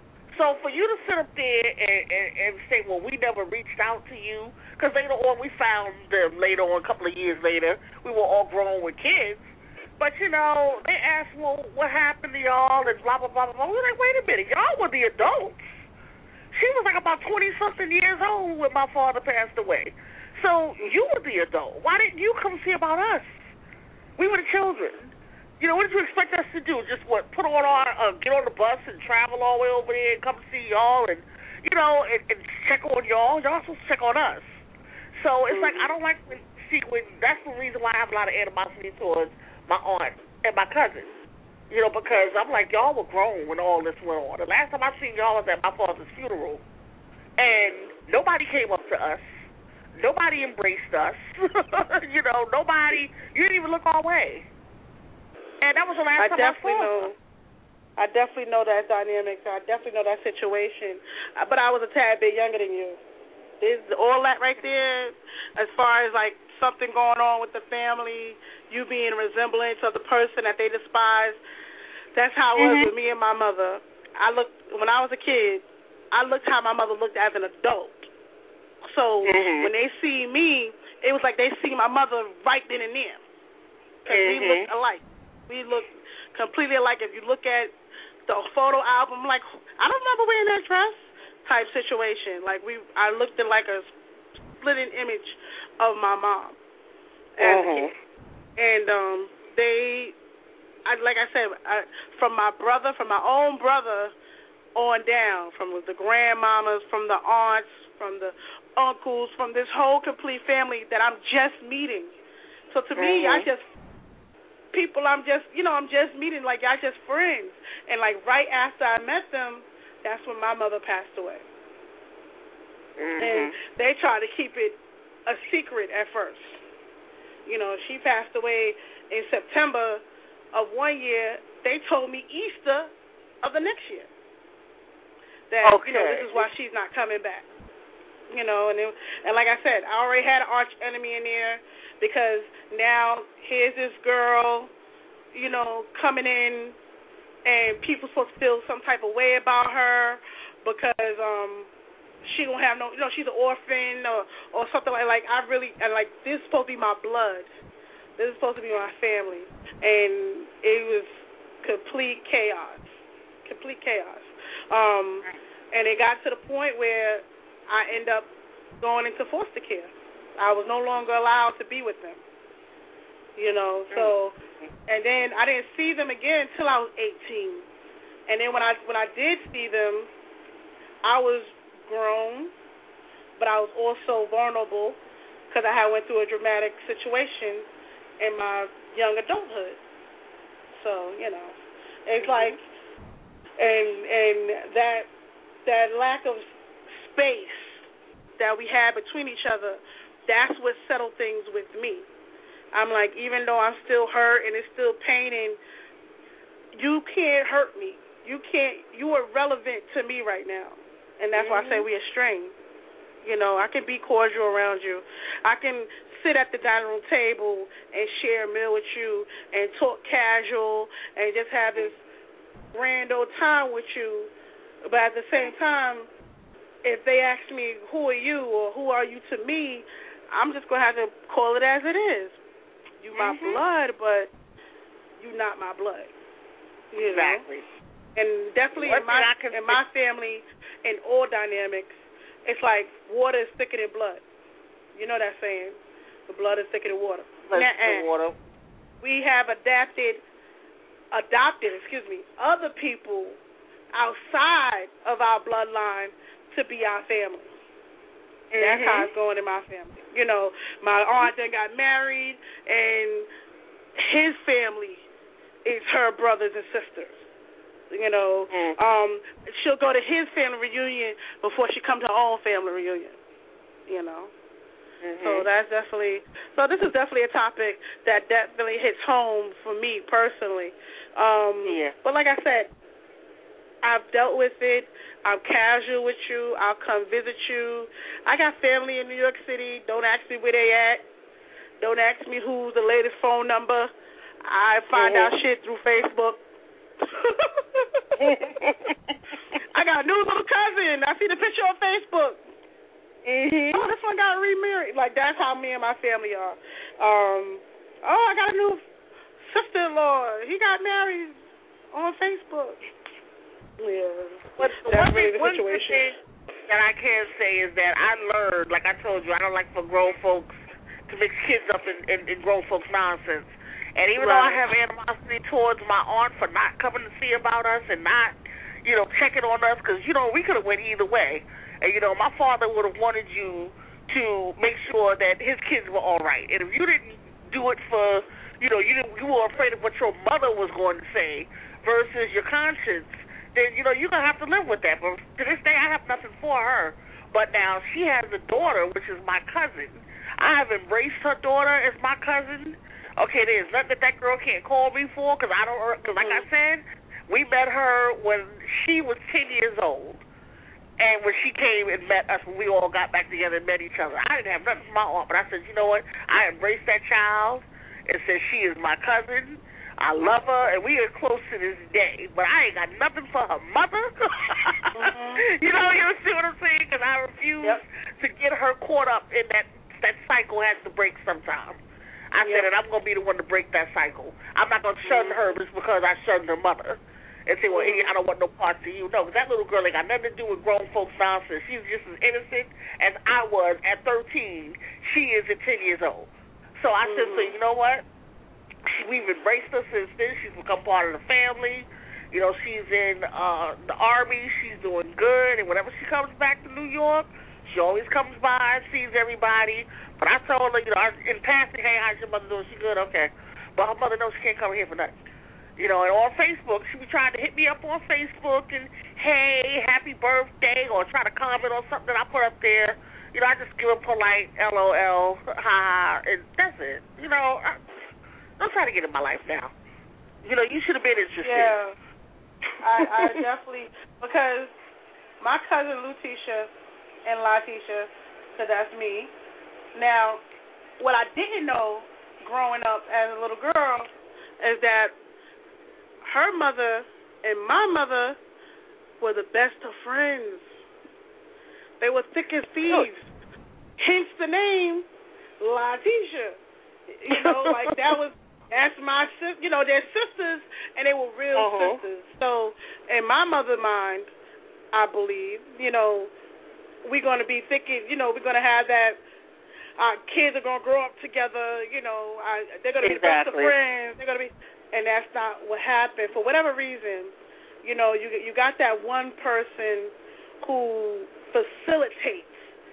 So for you to sit up there and, and, and say, well, we never reached out to you, because later on we found them later on, a couple of years later, we were all grown with kids. But, you know, they asked, well, what happened to y'all, and blah, blah, blah, blah. We were like, wait a minute, y'all were the adults. She was like about twenty-something years old when my father passed away. So you were the adult. Why didn't you come see about us? We were the children. You know, what did you expect us to do? Just, what, put on our, uh, get on the bus and travel all the way over there and come see y'all and, you know, and, and check on y'all? Y'all supposed to check on us. So it's mm-hmm. like, I don't like when, see, when, that's the reason why I have a lot of animosity towards my aunt and my cousin. You know, because I'm like, y'all were grown when all this went on. The last time I seen y'all was at my father's funeral. And nobody came up to us. Nobody embraced us. You know, nobody, you didn't even look our way. And that was the last I time definitely I saw know. I definitely know that dynamic. I definitely know that situation. But I was a tad bit younger than you. There's all that right there, as far as, like, something going on with the family, you being a resemblance of the person that they despise. That's how it was mm-hmm. with me and my mother. I looked, when I was a kid, I looked how my mother looked as an adult. So mm-hmm. when they see me, it was like they see my mother right then and there. Because mm-hmm. we look alike. We look completely alike. If you look at the photo album, like, I don't remember wearing that dress. type situation. Like we, I looked at like a splitting image of my mom as mm-hmm. a kid, and um, they, I, like I said, I, from my brother, from my own brother on down, from the grandmamas, from the aunts, from the uncles, from this whole complete family that I'm just meeting. So to mm-hmm. me, I just, people I'm just, you know, I'm just meeting, like I just friends. And like right after I met them, that's when my mother passed away. Mm-hmm. And they tried to keep it a secret at first. You know, she passed away in September of one year. They told me Easter of the next year. That, okay. you know, this is why she's not coming back. You know, and it, and like I said, I already had an arch enemy in there because now here's this girl, you know, coming in, and people supposed to feel some type of way about her because um she don't have no, you know, she's an orphan or or something like like I really and like this is supposed to be my blood, this is supposed to be my family, and it was complete chaos, complete chaos. Um, and it got to the point where I end up going into foster care. I was no longer allowed to be with them, you know. So, and then I didn't see them again until I was eighteen. And then when I when I did see them, I was grown, but I was also vulnerable because I had went through a dramatic situation in my young adulthood. So, you know, it's like, and and that that lack of space that we had between each other, that's what settled things with me. I'm like, even though I'm still hurt and it's still paining, you can't hurt me. You can't, you are relevant to me right now. And that's mm-hmm. why I say we estranged. You know, I can be cordial around you. I can sit at the dining room table and share a meal with you and talk casual and just have this grand old time with you. But at the same time, if they ask me, who are you or who are you to me, I'm just going to have to call it as it is. You my mm-hmm. blood, but you not my blood. You exactly. Know? And definitely in my, in my family, in all dynamics, it's like water is thicker than blood. You know that saying, the blood is thicker than water. Thicker than water. We have adapted, adopted, excuse me, other people outside of our bloodline to be our family. Mm-hmm. That's how it's going in my family. You know, my aunt then got married, and his family is her brothers and sisters. You know, mm-hmm. um, she'll go to his family reunion before she comes to her own family reunion. You know, mm-hmm. so that's definitely. So this is definitely a topic that definitely hits home for me personally. Um, yeah. But like I said, I've dealt with it. I'm casual with you. I'll come visit you. I got family in New York City. Don't ask me where they at. Don't ask me who's the latest phone number. I find mm-hmm. out shit through Facebook. I got a new little cousin. I see the picture on Facebook. Mm-hmm. Oh, this one got remarried. Like, that's how me and my family are. Um, oh, I got a new sister-in-law. He got married on Facebook. Yeah. But the that's one, really the one situation. thing that I can say is that I learned, like I told you, I don't like for grown folks to mix kids up in, in, in grown folks' nonsense. And even right. though I have animosity towards my aunt for not coming to see about us and not, you know, checking on us, because, you know, we could have went either way. And, you know, my father would have wanted you to make sure that his kids were all right. And if you didn't do it for, you know, you didn't, you were afraid of what your mother was going to say versus your conscience, then, you know, you're going to have to live with that. But to this day, I have nothing for her. But now she has a daughter, which is my cousin. I have embraced her daughter as my cousin. Okay, there's nothing that that girl can't call me for, because I don't, because like mm-hmm. I said, we met her when she was ten years old. And when she came and met us, when we all got back together and met each other, I didn't have nothing for my aunt, but I said, you know what, I embraced that child and said she is my cousin. I love her, and we are close to this day. But I ain't got nothing for her mother. mm-hmm. You know, you see what I'm saying? Because I refuse yep. to get her caught up in that, that cycle has to break sometime. I yep. said, and I'm going to be the one to break that cycle. I'm not going to shun her just because I shunned her mother. and say, well, hey, I don't want no parts of you. No, because that little girl ain't got nothing to do with grown folks' nonsense. She's just as innocent as I was at thirteen. She is at ten years old. So I mm-hmm. said, so you know what? We've embraced her since then. She's become part of the family. You know, she's in uh, the Army. She's doing good. And whenever she comes back to New York, she always comes by and sees everybody. But I told her, you know, in passing, hey, how's your mother doing? She good? Okay. But her mother knows she can't come here for nothing. You know, and on Facebook, she be trying to hit me up on Facebook and, hey, happy birthday, or try to comment on something that I put up there. You know, I just give a polite L O L, ha, and that's it. You know, I, I'm trying to get in my life now. You know, you should have been interested. Yeah, I, I definitely, because my cousin Lutisha and Latisha, because that's me. Now, what I didn't know growing up as a little girl is that her mother and my mother were the best of friends. They were thick as thieves. Hence the name Latisha. You know, like that was, that's my sister. You know, they're sisters, and they were real uh-huh. sisters. So, in my mother's mind, I believe, you know, we're going to be thick, you know, we're going to have that. Our kids are going to grow up together, you know, I, they're going to be exactly. the best of friends. They're going to be. And that's not what happened. For whatever reason, you know, you you got that one person who facilitates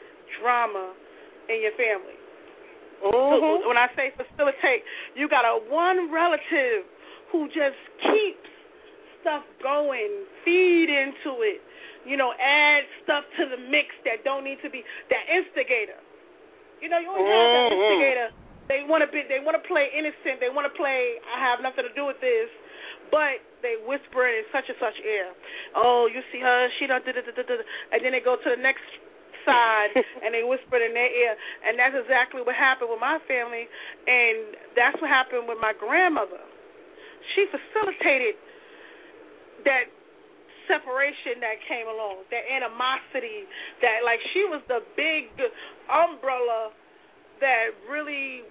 drama in your family. Mm-hmm. So when I say facilitate, you got a one relative who just keeps stuff going, feed into it, you know, add stuff to the mix that don't need to be, that instigator. You know, you always mm-hmm. have that instigator. They want to be. They want to play innocent. They want to play, I have nothing to do with this, but they whisper in such and such ear. Oh, you see her? She done. And then they go to the next side and they whisper in their ear. And that's exactly what happened with my family, and that's what happened with my grandmother. She facilitated that separation that came along, that animosity, that like she was the big umbrella that really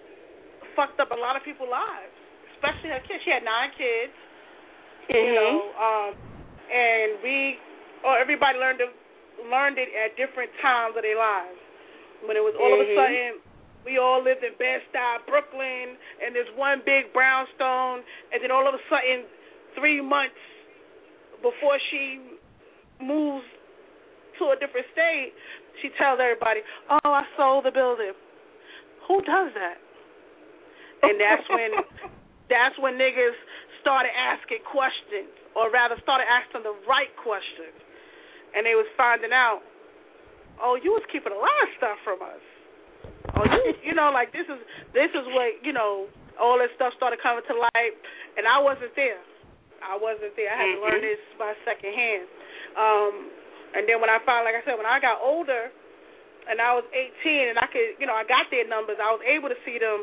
fucked up a lot of people's lives, especially her kids. She had nine kids, mm-hmm. you know, um, and we, or everybody learned to, learned it at different times of their lives. When it was all mm-hmm. of a sudden, we all lived in Bed-Stuy, Brooklyn, and there's one big brownstone, and then all of a sudden, three months before she moves to a different state, she tells everybody, "Oh, I sold the building." Who does that? And that's when that's when niggas started asking questions, or rather started asking the right questions. And they was finding out, oh, you was keeping a lot of stuff from us. Oh, you, you know, like this is this is what, you know, all this stuff started coming to light, and I wasn't there. I wasn't there. I had to learn this by second hand. Um, and then when I found, like I said, when I got older, and I was eighteen, and I could, you know, I got their numbers, I was able to see them.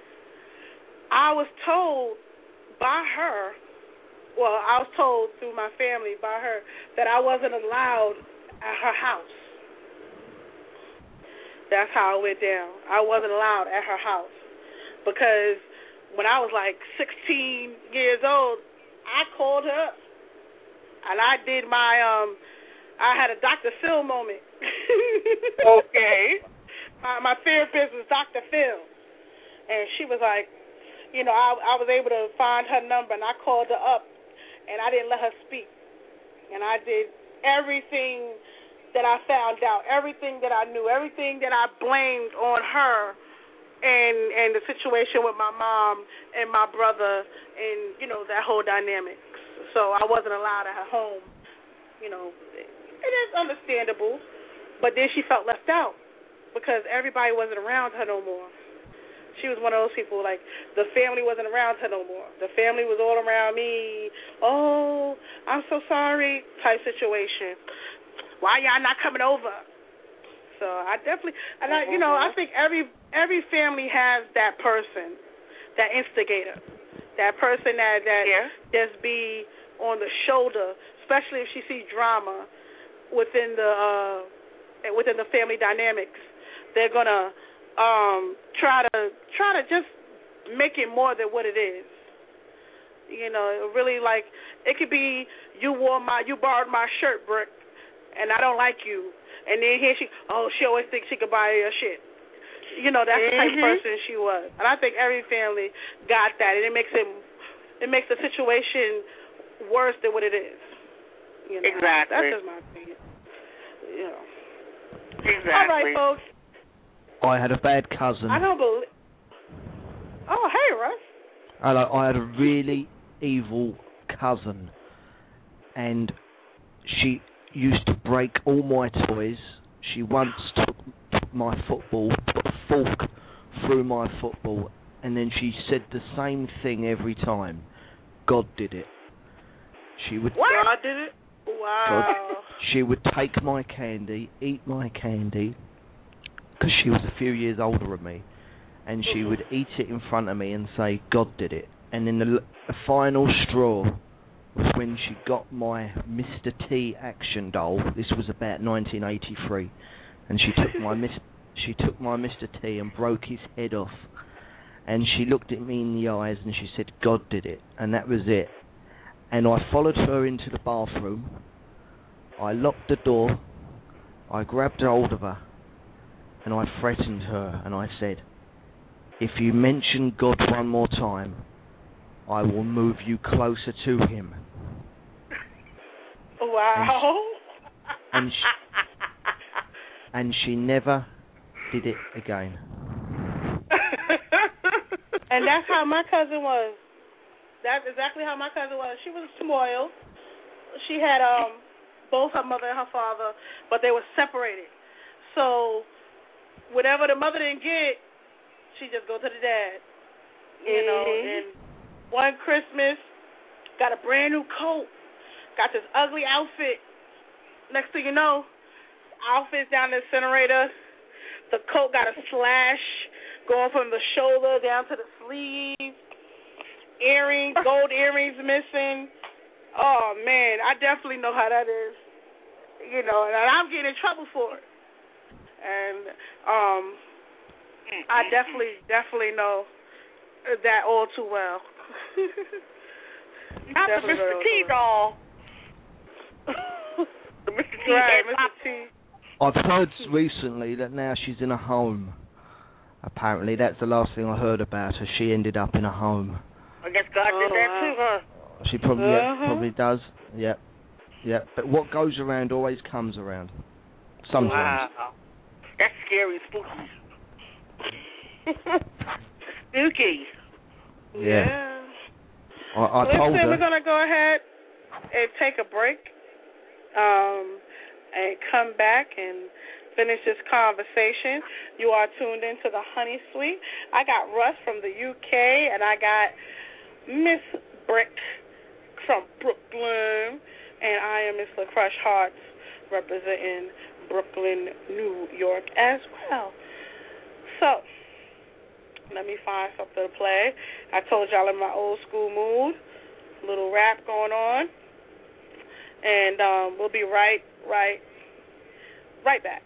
I was told by her, well, I was told through my family by her that I wasn't allowed at her house. That's how it went down. I wasn't allowed at her house because when I was like sixteen years old, I called her up, and I did my, um, I had a Doctor Phil moment. Okay. My, my therapist was Doctor Phil, and she was like, you know, I, I was able to find her number, and I called her up, and I didn't let her speak. And I did everything that I found out, everything that I knew, everything that I blamed on her and and the situation with my mom and my brother and, you know, that whole dynamic. So I wasn't allowed at her home, you know. It is understandable, but then she felt left out because everybody wasn't around her no more. She was one of those people, like, the family wasn't around her no more. The family was all around me. Oh, I'm so sorry type situation. Why y'all not coming over? So I definitely, and I, you know, I think every every family has that person, that instigator, that person that, that yeah. just be on the shoulder, especially if she sees drama within the uh, within the family dynamics. They're gonna um, try to try to just make it more than what it is. You know, really like it could be you wore my, you borrowed my shirt, Brick, and I don't like you. And then here she, oh, she always thinks she could buy your shit. You know, that's mm-hmm. the type of person she was. And I think every family got that, and it makes it, it makes the situation worse than what it is. You know? Exactly. That's just my opinion. You know. Exactly. All right, folks. I had a bad cousin. I don't believe. Oh, hey, Russ. I, I had a really evil cousin, and she used to break all my toys. She once took, took my football, put a fork through my football, and then she said the same thing every time. God did it. She would. What? God did it? Wow. God, she would take my candy, eat my candy, because she was a few years older than me, and she would eat it in front of me and say, God did it. And then the, the final straw was when she got my Mister T action doll. This was about nineteen eighty-three, and she took my mis- she took my Mister T and broke his head off. And she looked at me in the eyes and she said, God did it. And that was it. And I followed her into the bathroom. I locked the door. I grabbed hold of her, and I threatened her, and I said, if you mention God one more time, I will move you closer to him. Wow. And she, and she never did it again. And that's how my cousin was. That's exactly how my cousin was. She was spoiled. She had um both her mother and her father, but they were separated. So whatever the mother didn't get, she just go to the dad. You know, and one Christmas, got a brand new coat, got this ugly outfit. Next thing you know, outfit's down the incinerator. The coat got a slash going from the shoulder down to the sleeve. Earrings, gold earrings missing. Oh, man, I definitely know how that is. You know, and I'm getting in trouble for it. And um, I definitely, definitely know that all too well. Not the Mister T doll. The Mister T. Right, Mister T. I've heard recently that now she's in a home. Apparently, that's the last thing I heard about her. She ended up in a home. I guess God oh, did that wow. too, huh? She probably uh-huh. yeah, probably does. Yep. Yep. But what goes around always comes around. Sometimes. Wow. That's scary, spooky. Spooky. Yeah. yeah. I, I Listen, told her. we're going to go ahead and take a break um, and come back and finish this conversation. You are tuned into the Honey Suite. I got Russ from the U K, and I got Miss Brick from Brooklyn, and I am Miss LaCrush Hearts representing Brooklyn, New York as well. So, let me find something to play. I told y'all in my old school mood, a little rap going on, and um, we'll be right, right, right back.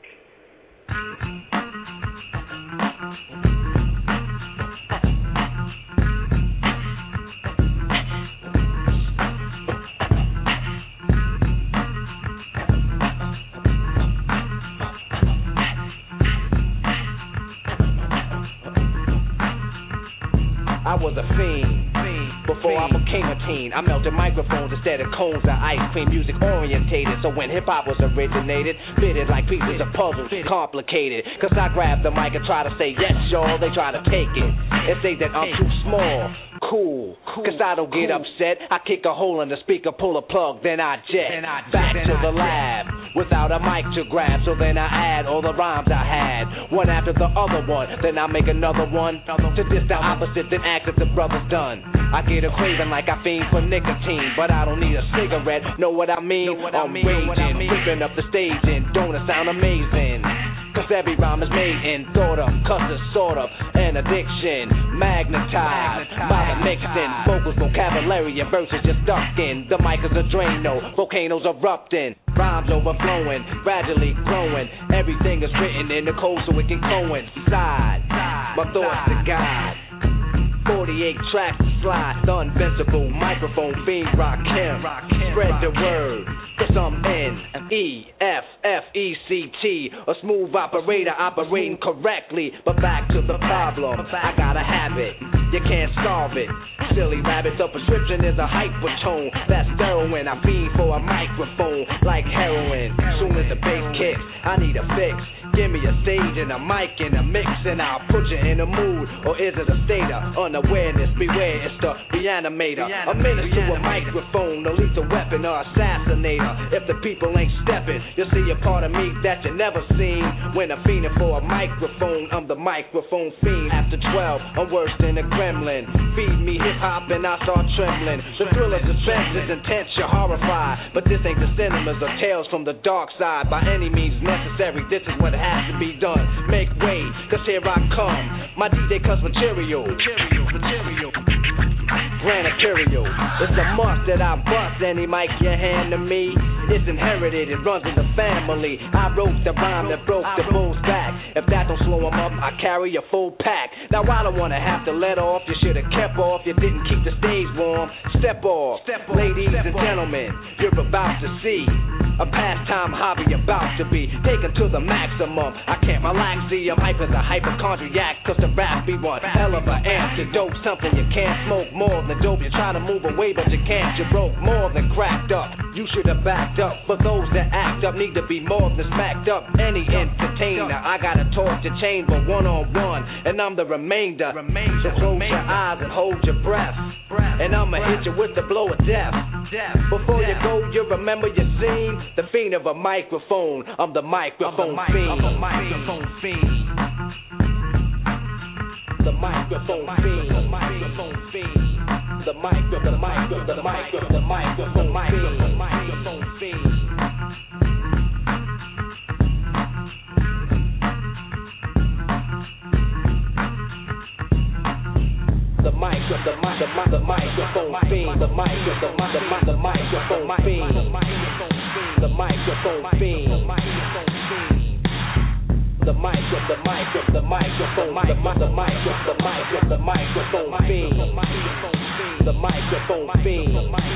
I was a fiend. Before I became a teen, I melted microphones instead of cones of ice cream. Music orientated, so when hip hop was originated, fitted like pieces of puzzles, complicated. Cause I grab the mic and try to say yes, y'all. They try to take it and say that I'm too small. Cool, cause I don't get upset. I kick a hole in the speaker, pull a plug, then I jet back to the lab without a mic to grab. So then I add all the rhymes I had, one after the other one. Then I make another one to diss the opposite, then act if the brother's done. I get a craving like I fiend for nicotine, but I don't need a cigarette. Know what I mean? What I'm I mean, raging, ripping up the stage, and don't it sound amazing? Cause every rhyme is made and thought of, cause it's sort of an addiction, magnetized by the mixing, vocals, vocabulary, and verses just ducking. The mic is a Drano, volcanoes erupting, rhymes overflowing, gradually growing. Everything is written in the code so it can coincide. My thoughts to God. forty-eight tracks to slide. The invincible microphone fiend Rakim. Spread the word. Cause I'm N E F F E C T, a smooth operator operating correctly. But back to the problem, I got a habit, you can't solve it. Silly rabbit, the prescription is a hypertone. That's heroin, I feed for a microphone like heroin. Soon as the bass kicks, I need a fix. Give me a stage and a mic and a mix, and I'll put you in a mood. Or is it a state of unawareness? Beware, it's the reanimator. A menace to a microphone, a lethal weapon or assassinator. If the people ain't stepping, you'll see a part of me that you never seen. When I'm fiending for a microphone, I'm the microphone fiend. After twelve, I'm worse than a gremlin. Feed me hip-hop and I start trembling. The thrill of suspense is intense, you're horrified. But this ain't the cinemas or tales from the dark side. By any means necessary, this is what has to be done. Make way, cause here I come. My D J cuts material. Material, material. Grand Imperial. It's a must that I bust any mic you hand to me. It's inherited, it runs in the family. I wrote the rhyme that broke the bull's back. If that don't slow him up, I carry a full pack. Now I don't wanna have to let off. You should've kept off, you didn't keep the stage warm. Step off, Step off. Ladies Step and gentlemen, you're about to see a pastime hobby about to be taken to the maximum. I can't relax, see I'm hype as a hypochondriac, cause the rap be one hell of an antidote. Something you can't smoke more than dope. You try to move away but you can't, you broke more than cracked up. You should have backed up. For those that act up need to be more than smacked up. Any entertainer, I got a torch to chain but one on one, and I'm the remainder. So close your eyes and hold your breath, and I'ma hit you with the blow of death. Before you go, you remember your scene. The fiend of a microphone. I'm the microphone fiend. The microphone fiend. The microphone fiend. The microphone fiend. The micro, the micro, the micro, the microphone fiend. The microphone fiend. The micro, the mic, the mic, the microphone fiend. The micro, the mic, the mic, the microphone fiend. The microphone fiend. The micro, the micro, the microphone. The mic, the micro, the micro, the microphone fiend. The microphone fiend.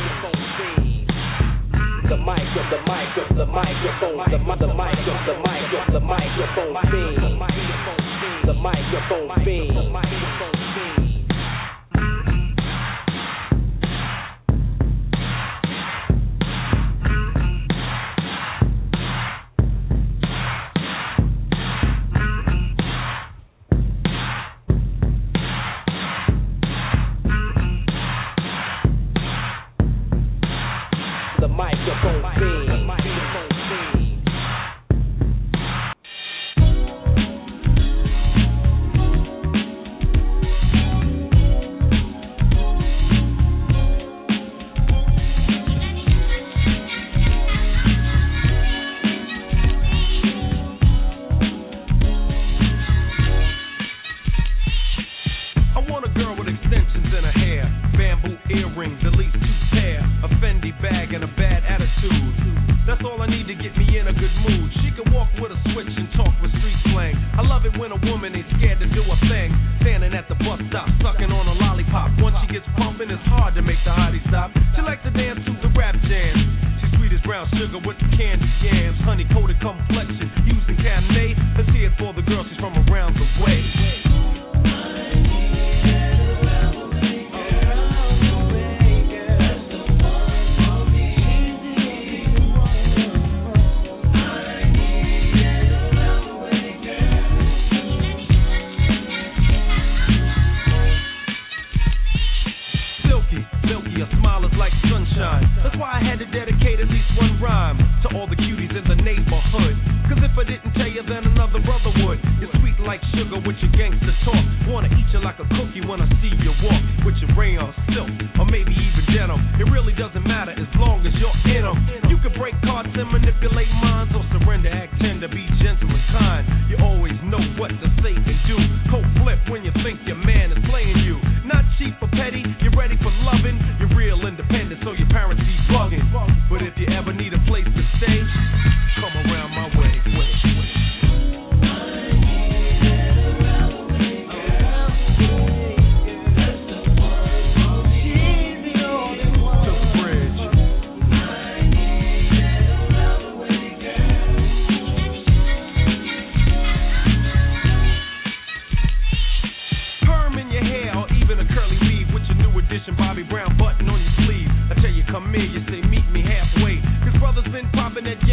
The micro, the micro, the microphone. The mic, the micro, the micro, the microphone fiend. The microphone fiend.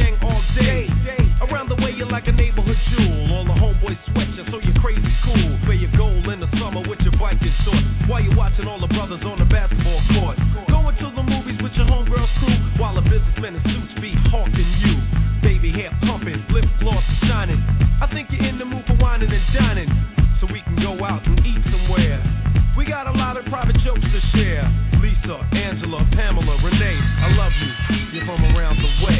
gang all day. Around the way, you're like a neighborhood jewel. All the homeboys sweat you, so you're crazy cool. Wear your gold in the summer with your bike and shorts. While you're watching all the brothers on the basketball court. Going to the movies with your homegirls crew. While a businessman in suits be hawking you. Baby hair pumping, lip gloss is shining. I think you're in the mood for whining and dining. So we can go out and eat somewhere. We got a lot of private jokes to share. Lisa, Angela, Pamela, Renee, I love you. You're from around the way.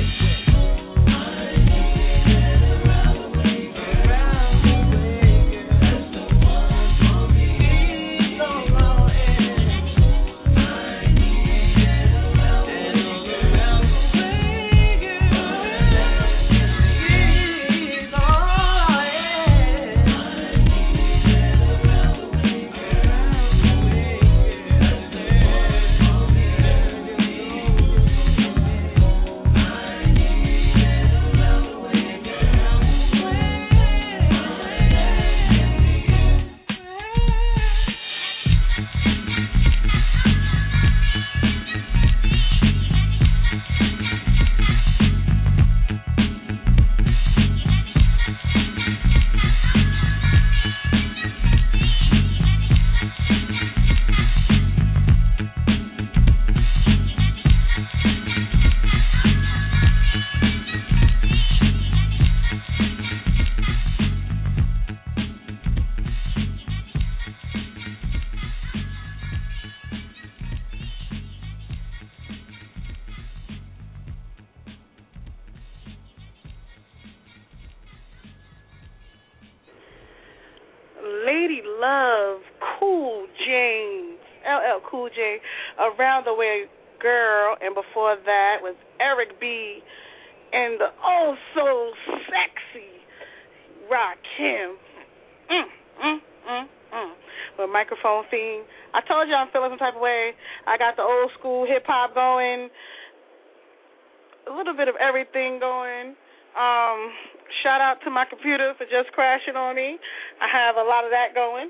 Lady Love, Cool James, L L Cool J, Around the Way Girl, and before that was Eric B. and the oh so sexy Rakim. Mm, mm, mm, mm. With microphone theme. I told you I'm feeling some type of way. I got the old school hip hop going, a little bit of everything going. Um, shout out to my computer for just crashing on me. I have a lot of that going.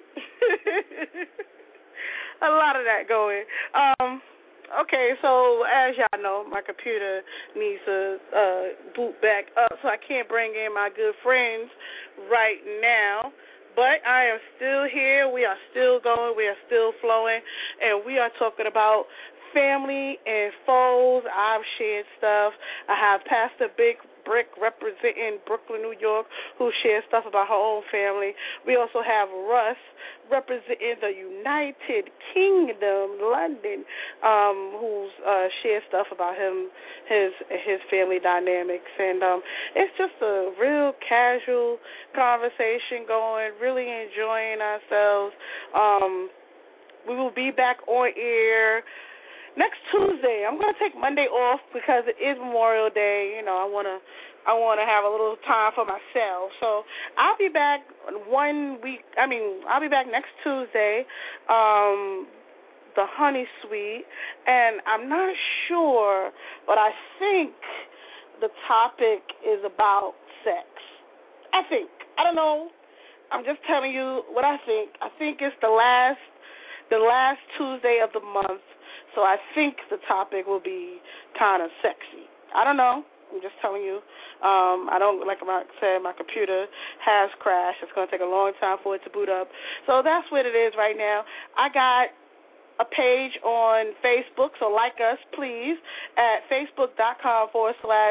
a lot of that going. Um, okay, so as y'all know, my computer needs to uh, boot back up, so I can't bring in my good friends right now. But I am still here. We are still going. We are still flowing. And we are talking about family and foes. I've shared stuff. I have Pastor Big Brick representing Brooklyn, New York, who shares stuff about her own family. We also have Russ representing the United Kingdom, London, um, who's uh, shares stuff about him, his his family dynamics. And um, it's just a real casual conversation going, really enjoying ourselves. Um, we will be back on air next Tuesday. I'm going to take Monday off because it is Memorial Day. You know, I want to I want to have a little time for myself. So I'll be back one week. I mean, I'll be back next Tuesday, um, the Honey Suite. And I'm not sure, but I think the topic is about sex. I think. I don't know. I'm just telling you what I think. I think it's the last, the last Tuesday of the month. So I think the topic will be kind of sexy. I don't know. I'm just telling you. Um, I don't, like I said, my computer has crashed. It's going to take a long time for it to boot up. So that's what it is right now. I got a page on Facebook, so like us, please, at facebook.com forward slash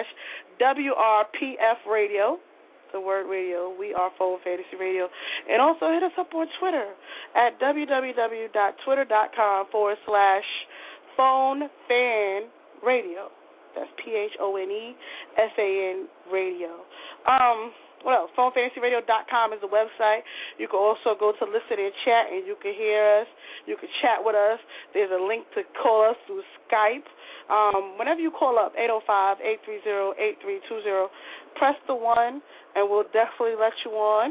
WRPF Radio. The word radio. We are Phone Fantasy Radio. And also hit us up on Twitter at www.twitter.com forward slash Phone Fan Radio. That's P H O N E F A N Radio. Um, what else? phone fantasy radio dot com is the website. You can also go to listen and chat, and you can hear us. You can chat with us. There's a link to call us through Skype. Um, whenever you call up, eight oh five, eight three zero, eight three two zero, press the one, and we'll definitely let you on.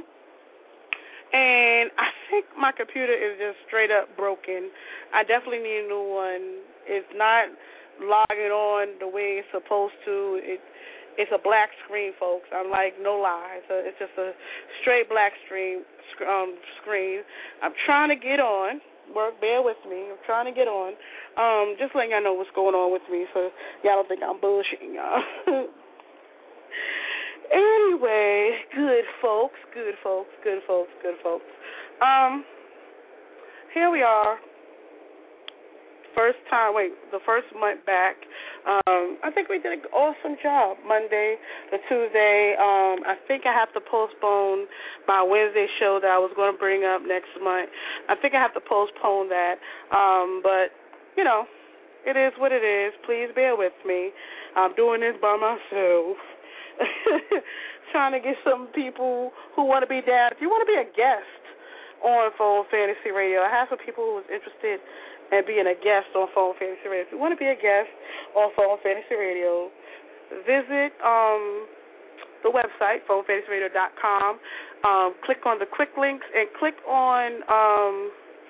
And I think my computer is just straight up broken. I definitely need a new one. It's not logging on the way it's supposed to. It, it's a black screen, folks. I'm like, no lie. So it's just a straight black screen. Um, screen. I'm trying to get on. Work, bear with me. I'm trying to get on. Um, just letting y'all know what's going on with me, so y'all don't think I'm bullshitting y'all. good folks, good folks, good folks. Um, here we are. First time, wait, the first month back. Um, I think we did an awesome job. Monday, the Tuesday. Um, I think I have to postpone my Wednesday show that I was going to bring up next month. I think I have to postpone that. Um, but, you know, it is what it is. Please bear with me. I'm doing this by myself. Trying to get some people who want to be down. If you want to be a guest on Phone Fantasy Radio, I have some people who was interested and being a guest on Phone Fantasy Radio. If you want to be a guest on Phone Fantasy Radio, visit um, the website, phone fantasy radio dot com. Um, click on the quick links and click on um,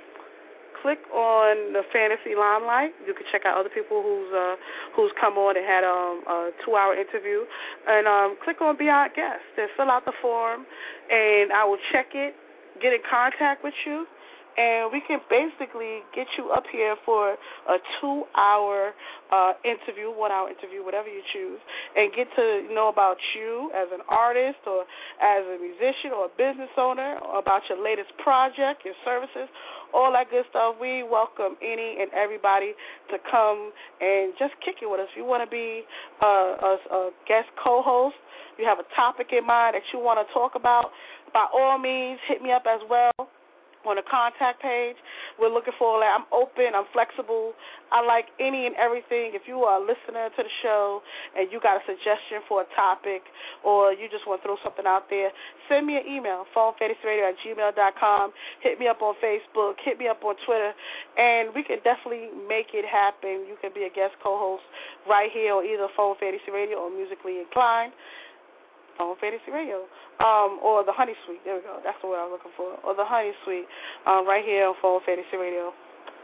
click on the Fantasy Limelight. You can check out other people who's uh, who's come on and had um, a two-hour interview. And um, click on Be Our Guest and fill out the form, and I will check it, get in contact with you, and we can basically get you up here for a two-hour uh, interview, one-hour interview, whatever you choose, and get to know about you as an artist or as a musician or a business owner, or about your latest project, your services, all that good stuff. We welcome any and everybody to come and just kick it with us. If you want to be a, a, a guest co-host, you have a topic in mind that you want to talk about, by all means, hit me up as well on the contact page. We're looking for that. I'm open. I'm flexible. I like any and everything. If you are a listener to the show and you got a suggestion for a topic, or you just want to throw something out there, send me an email, phone fantasy radio at gmail dot com. Hit me up on Facebook. Hit me up on Twitter. And we can definitely make it happen. You can be a guest co-host right here on either Phone Fantasy Radio or Musically Inclined. Phone Fantasy Radio, um, or the Honey Suite. There we go. That's the word I was looking for. Or the Honey Suite, um, right here on Phone Fantasy Radio.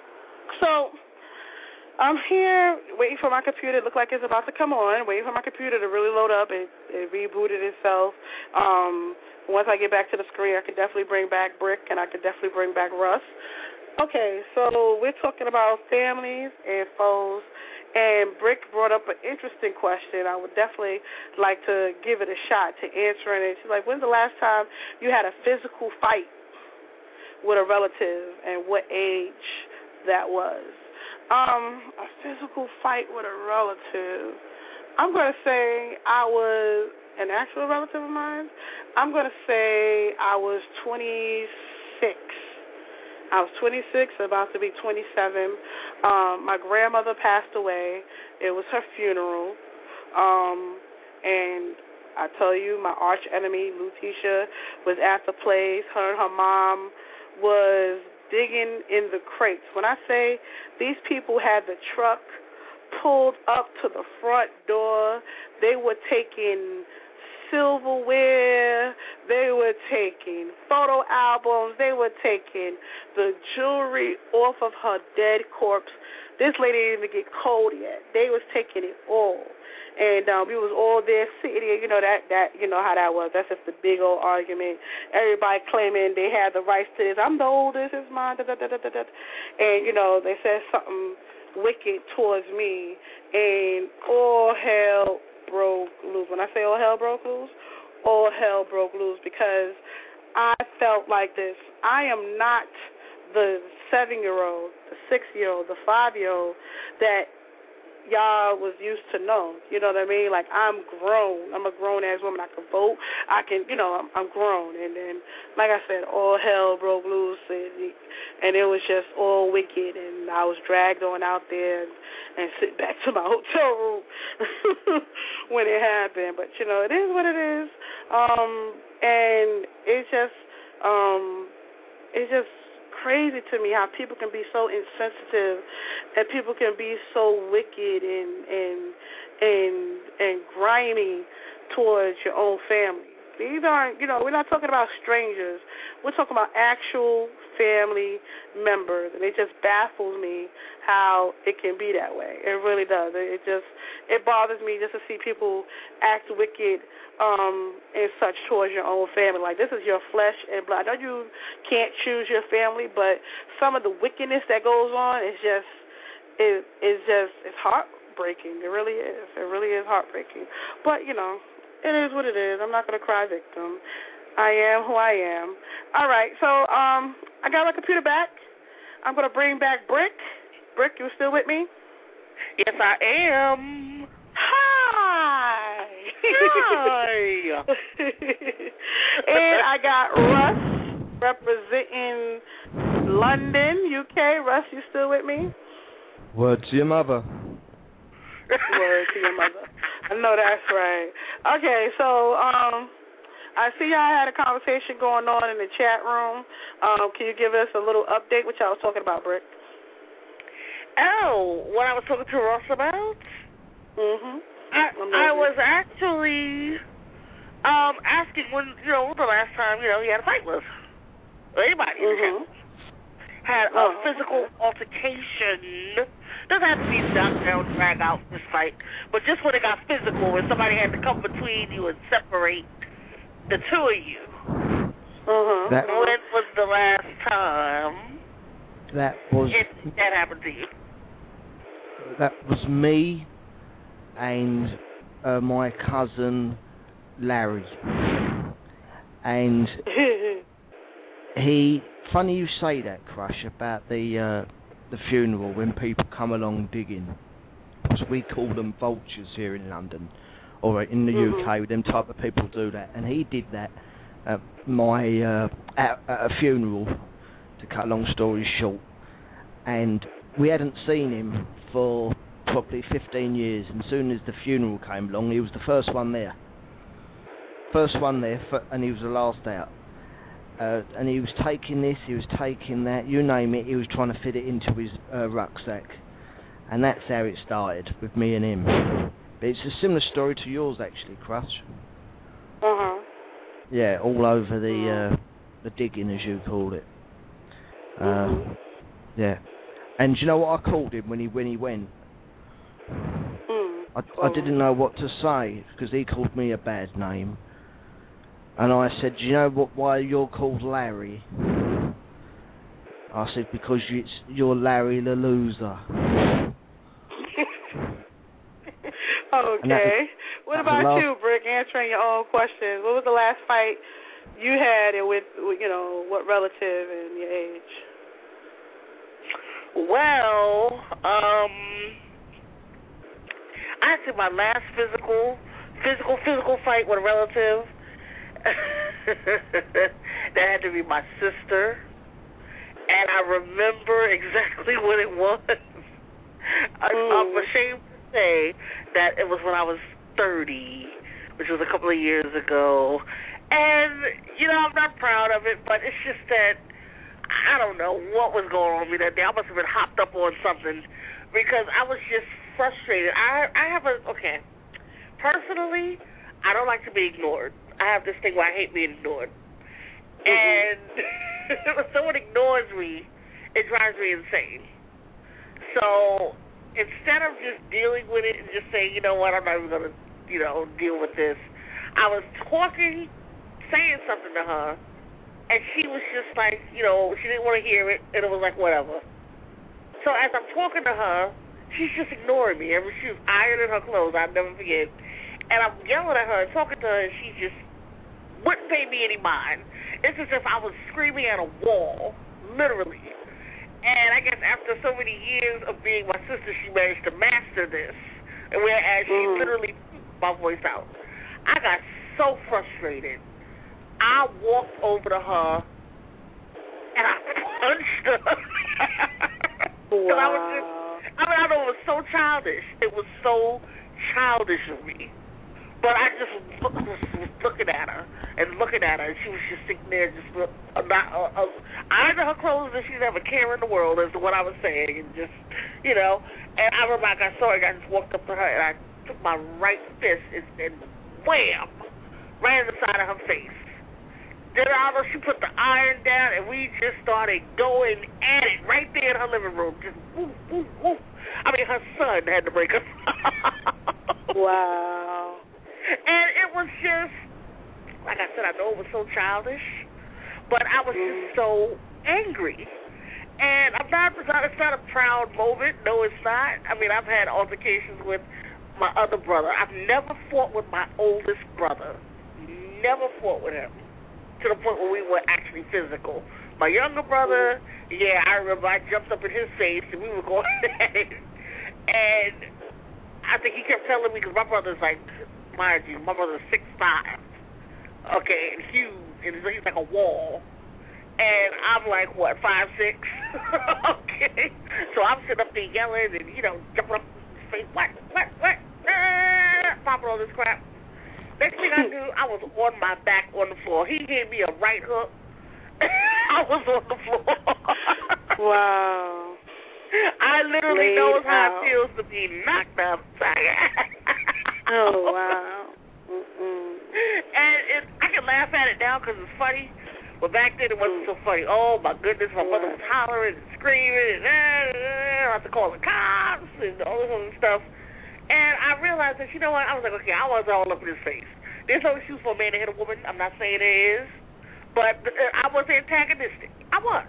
So I'm here waiting for my computer. It looked like it's about to come on. Waiting for my computer to really load up. It, it rebooted itself. Um, once I get back to the screen, I can definitely bring back Brick, and I can definitely bring back Russ. Okay, so we're talking about families and foes. And Brick brought up an interesting question. I would definitely like to give it a shot to answering it. She's like, when's the last time you had a physical fight with a relative, and what age that was? Um, a physical fight with a relative. I'm going to say I was an actual relative of mine. I'm going to say I was twenty-six. I was twenty-six, about to be twenty-seven. Um, my grandmother passed away. It was her funeral. Um, and I tell you, my arch enemy, Lutisha, was at the place. Her and her mom was digging in the crates. When I say these people had the truck pulled up to the front door, they were taking silverware, they were taking photo albums, they were taking the jewelry off of her dead corpse. This lady didn't even get cold yet. They was taking it all. And um, we was all there sitting there, you know, that, that you know how that was. That's just a big old argument. Everybody claiming they had the rights to this. I'm the oldest, it's mine, da, da, da, da, da. And, you know, they said something wicked towards me, and all hell broke loose. When I say all hell broke loose, all hell broke loose, because I felt like this. I am not the seven-year-old, the six-year-old, the five-year-old that y'all was used to know. You know what I mean? Like, I'm grown. I'm a grown-ass woman. I can vote. I can, you know, I'm, I'm grown. And then, like I said, all hell broke loose, and, and it was just all wicked. And I was dragged on out there and, and sit back to my hotel room when it happened. But, you know, it is what it is. Um, and it's just, um, it's just crazy to me how people can be so insensitive, and people can be so wicked and and and and grimy towards your own family. These aren't, you know, we're not talking about strangers. We're talking about actual family members, and it just baffles me how it can be that way. It really does. It just, it bothers me just to see people act wicked um, and such towards your own family. Like, this is your flesh and blood. I know you can't choose your family, but some of the wickedness that goes on is just, it is just, it's heartbreaking. It really is. It really is heartbreaking. But, you know, it is what it is. I'm not going to cry victim. I am who I am. All right, so um, I got my computer back. I'm going to bring back Brick. Brick, you still with me? Yes, I am. Hi. Hi. And I got Russ representing London, U K. Russ, you still with me? Word to your mother. Word to your mother. I know that's right. Okay, so um, I see y'all had a conversation going on in the chat room. Um, can you give us a little update what y'all was talking about, Brick? Oh, what I was talking to Ross about? Mm-hmm. I, I was actually um, asking when, you know, the last time, you know, he had a fight with anybody. Mm-hmm. Had a oh. physical altercation. Doesn't have to be knocked down, drag out this fight, but just when it got physical and somebody had to come between you and separate the two of you. Mm-hmm. That, when was the last time that was it, that happened to you? That was me and uh, my cousin Larry, and he. Funny you say that, Crush, about the uh, the funeral when people come along digging, because we call them vultures here in London, or in the mm-hmm. U K. Them type of people do that, and he did that at my uh, at, at a funeral. To cut a long story short, and we hadn't seen him for probably fifteen years, and as soon as the funeral came along, he was the first one there. First one there, for, and he was the last out. Uh, and he was taking this, he was taking that, you name it, he was trying to fit it into his uh, rucksack. And that's how it started, with me and him. But it's a similar story to yours, actually, Crush. Uh-huh. Yeah, all over the uh, the digging, as you call it. Uh, mm-hmm. Yeah. And do you know what I called him when he when he went? Mm. I, I didn't know what to say, because he called me a bad name. And I said, do you know what, why you're called Larry? I said, because you, you're Larry the loser. Okay. Was, what about last... you, Brick, answering your own questions? What was the last fight you had, and with, you know, what relative and your age? Well, um, I think my last physical, physical, physical fight with a relative, that had to be my sister, and I remember exactly what it was. I, I'm ashamed to say that it was when I was thirty, which was a couple of years ago, and, you know, I'm not proud of it, but it's just that I don't know what was going on with me that day. I must have been hopped up on something, because I was just frustrated. I, I have a, okay, personally, I don't like to be ignored. I have this thing where I hate being ignored. Mm-hmm. And when someone ignores me, it drives me insane. So instead of just dealing with it and just saying, you know what, I'm not even going to, you know, deal with this, I was talking, saying something to her, and she was just like, you know, she didn't want to hear it, and it was like, whatever. So as I'm talking to her, she's just ignoring me. Every she was ironing her clothes, I'll never forget. And I'm yelling at her and talking to her, and she just wouldn't pay me any mind. It's as if I was screaming at a wall, literally. And I guess after so many years of being my sister, she managed to master this. And whereas she mm. literally took my voice out. I got so frustrated. I walked over to her, and I punched her. Wow. I was just, I mean, I know it was so childish. It was so childish of me. But I just look, was looking at her and looking at her, and she was just sitting there, just uh, not uh, uh, ironing her clothes, and she didn't have a care in the world, as to what I was saying, and just, you know. And I remember I got sorry, I just walked up to her, and I took my right fist and, and wham, right in the side of her face. Then I know she put the iron down, and we just started going at it right there in her living room, just woo, woo, woo. I mean, her son had to break us. Wow. And it was just, like I said, I know it was so childish, but I was just so angry. And I'm not, it's not, it's not a proud moment. No, it's not. I mean, I've had altercations with my other brother. I've never fought with my oldest brother. Never fought with him. to the point where we were actually physical. My younger brother, yeah, I remember I jumped up in his face and we were going at it. And I think he kept telling me, because my brother's like, mind you, my brother's six five, okay, and huge, and he's like a wall. And I'm like, what, five six? Okay. So I'm sitting up there yelling and, you know, jumping up in his face, what, what, what, ah, popping all this crap. Next thing I knew, I was on my back on the floor. He gave me a right hook. I was on the floor. Wow. I literally Laid know how out. it feels to be knocked out. Oh, wow. Mm-mm. And it, I can laugh at it now because it's funny, but back then it wasn't so funny. Oh, my goodness, my mother was hollering and screaming, and uh, I had to call the cops and all this other stuff. And I realized that, you know what, I was like, okay, I wasn't all up in his face. There's no excuse for a man to hit a woman. I'm not saying there is. But I was antagonistic. I was.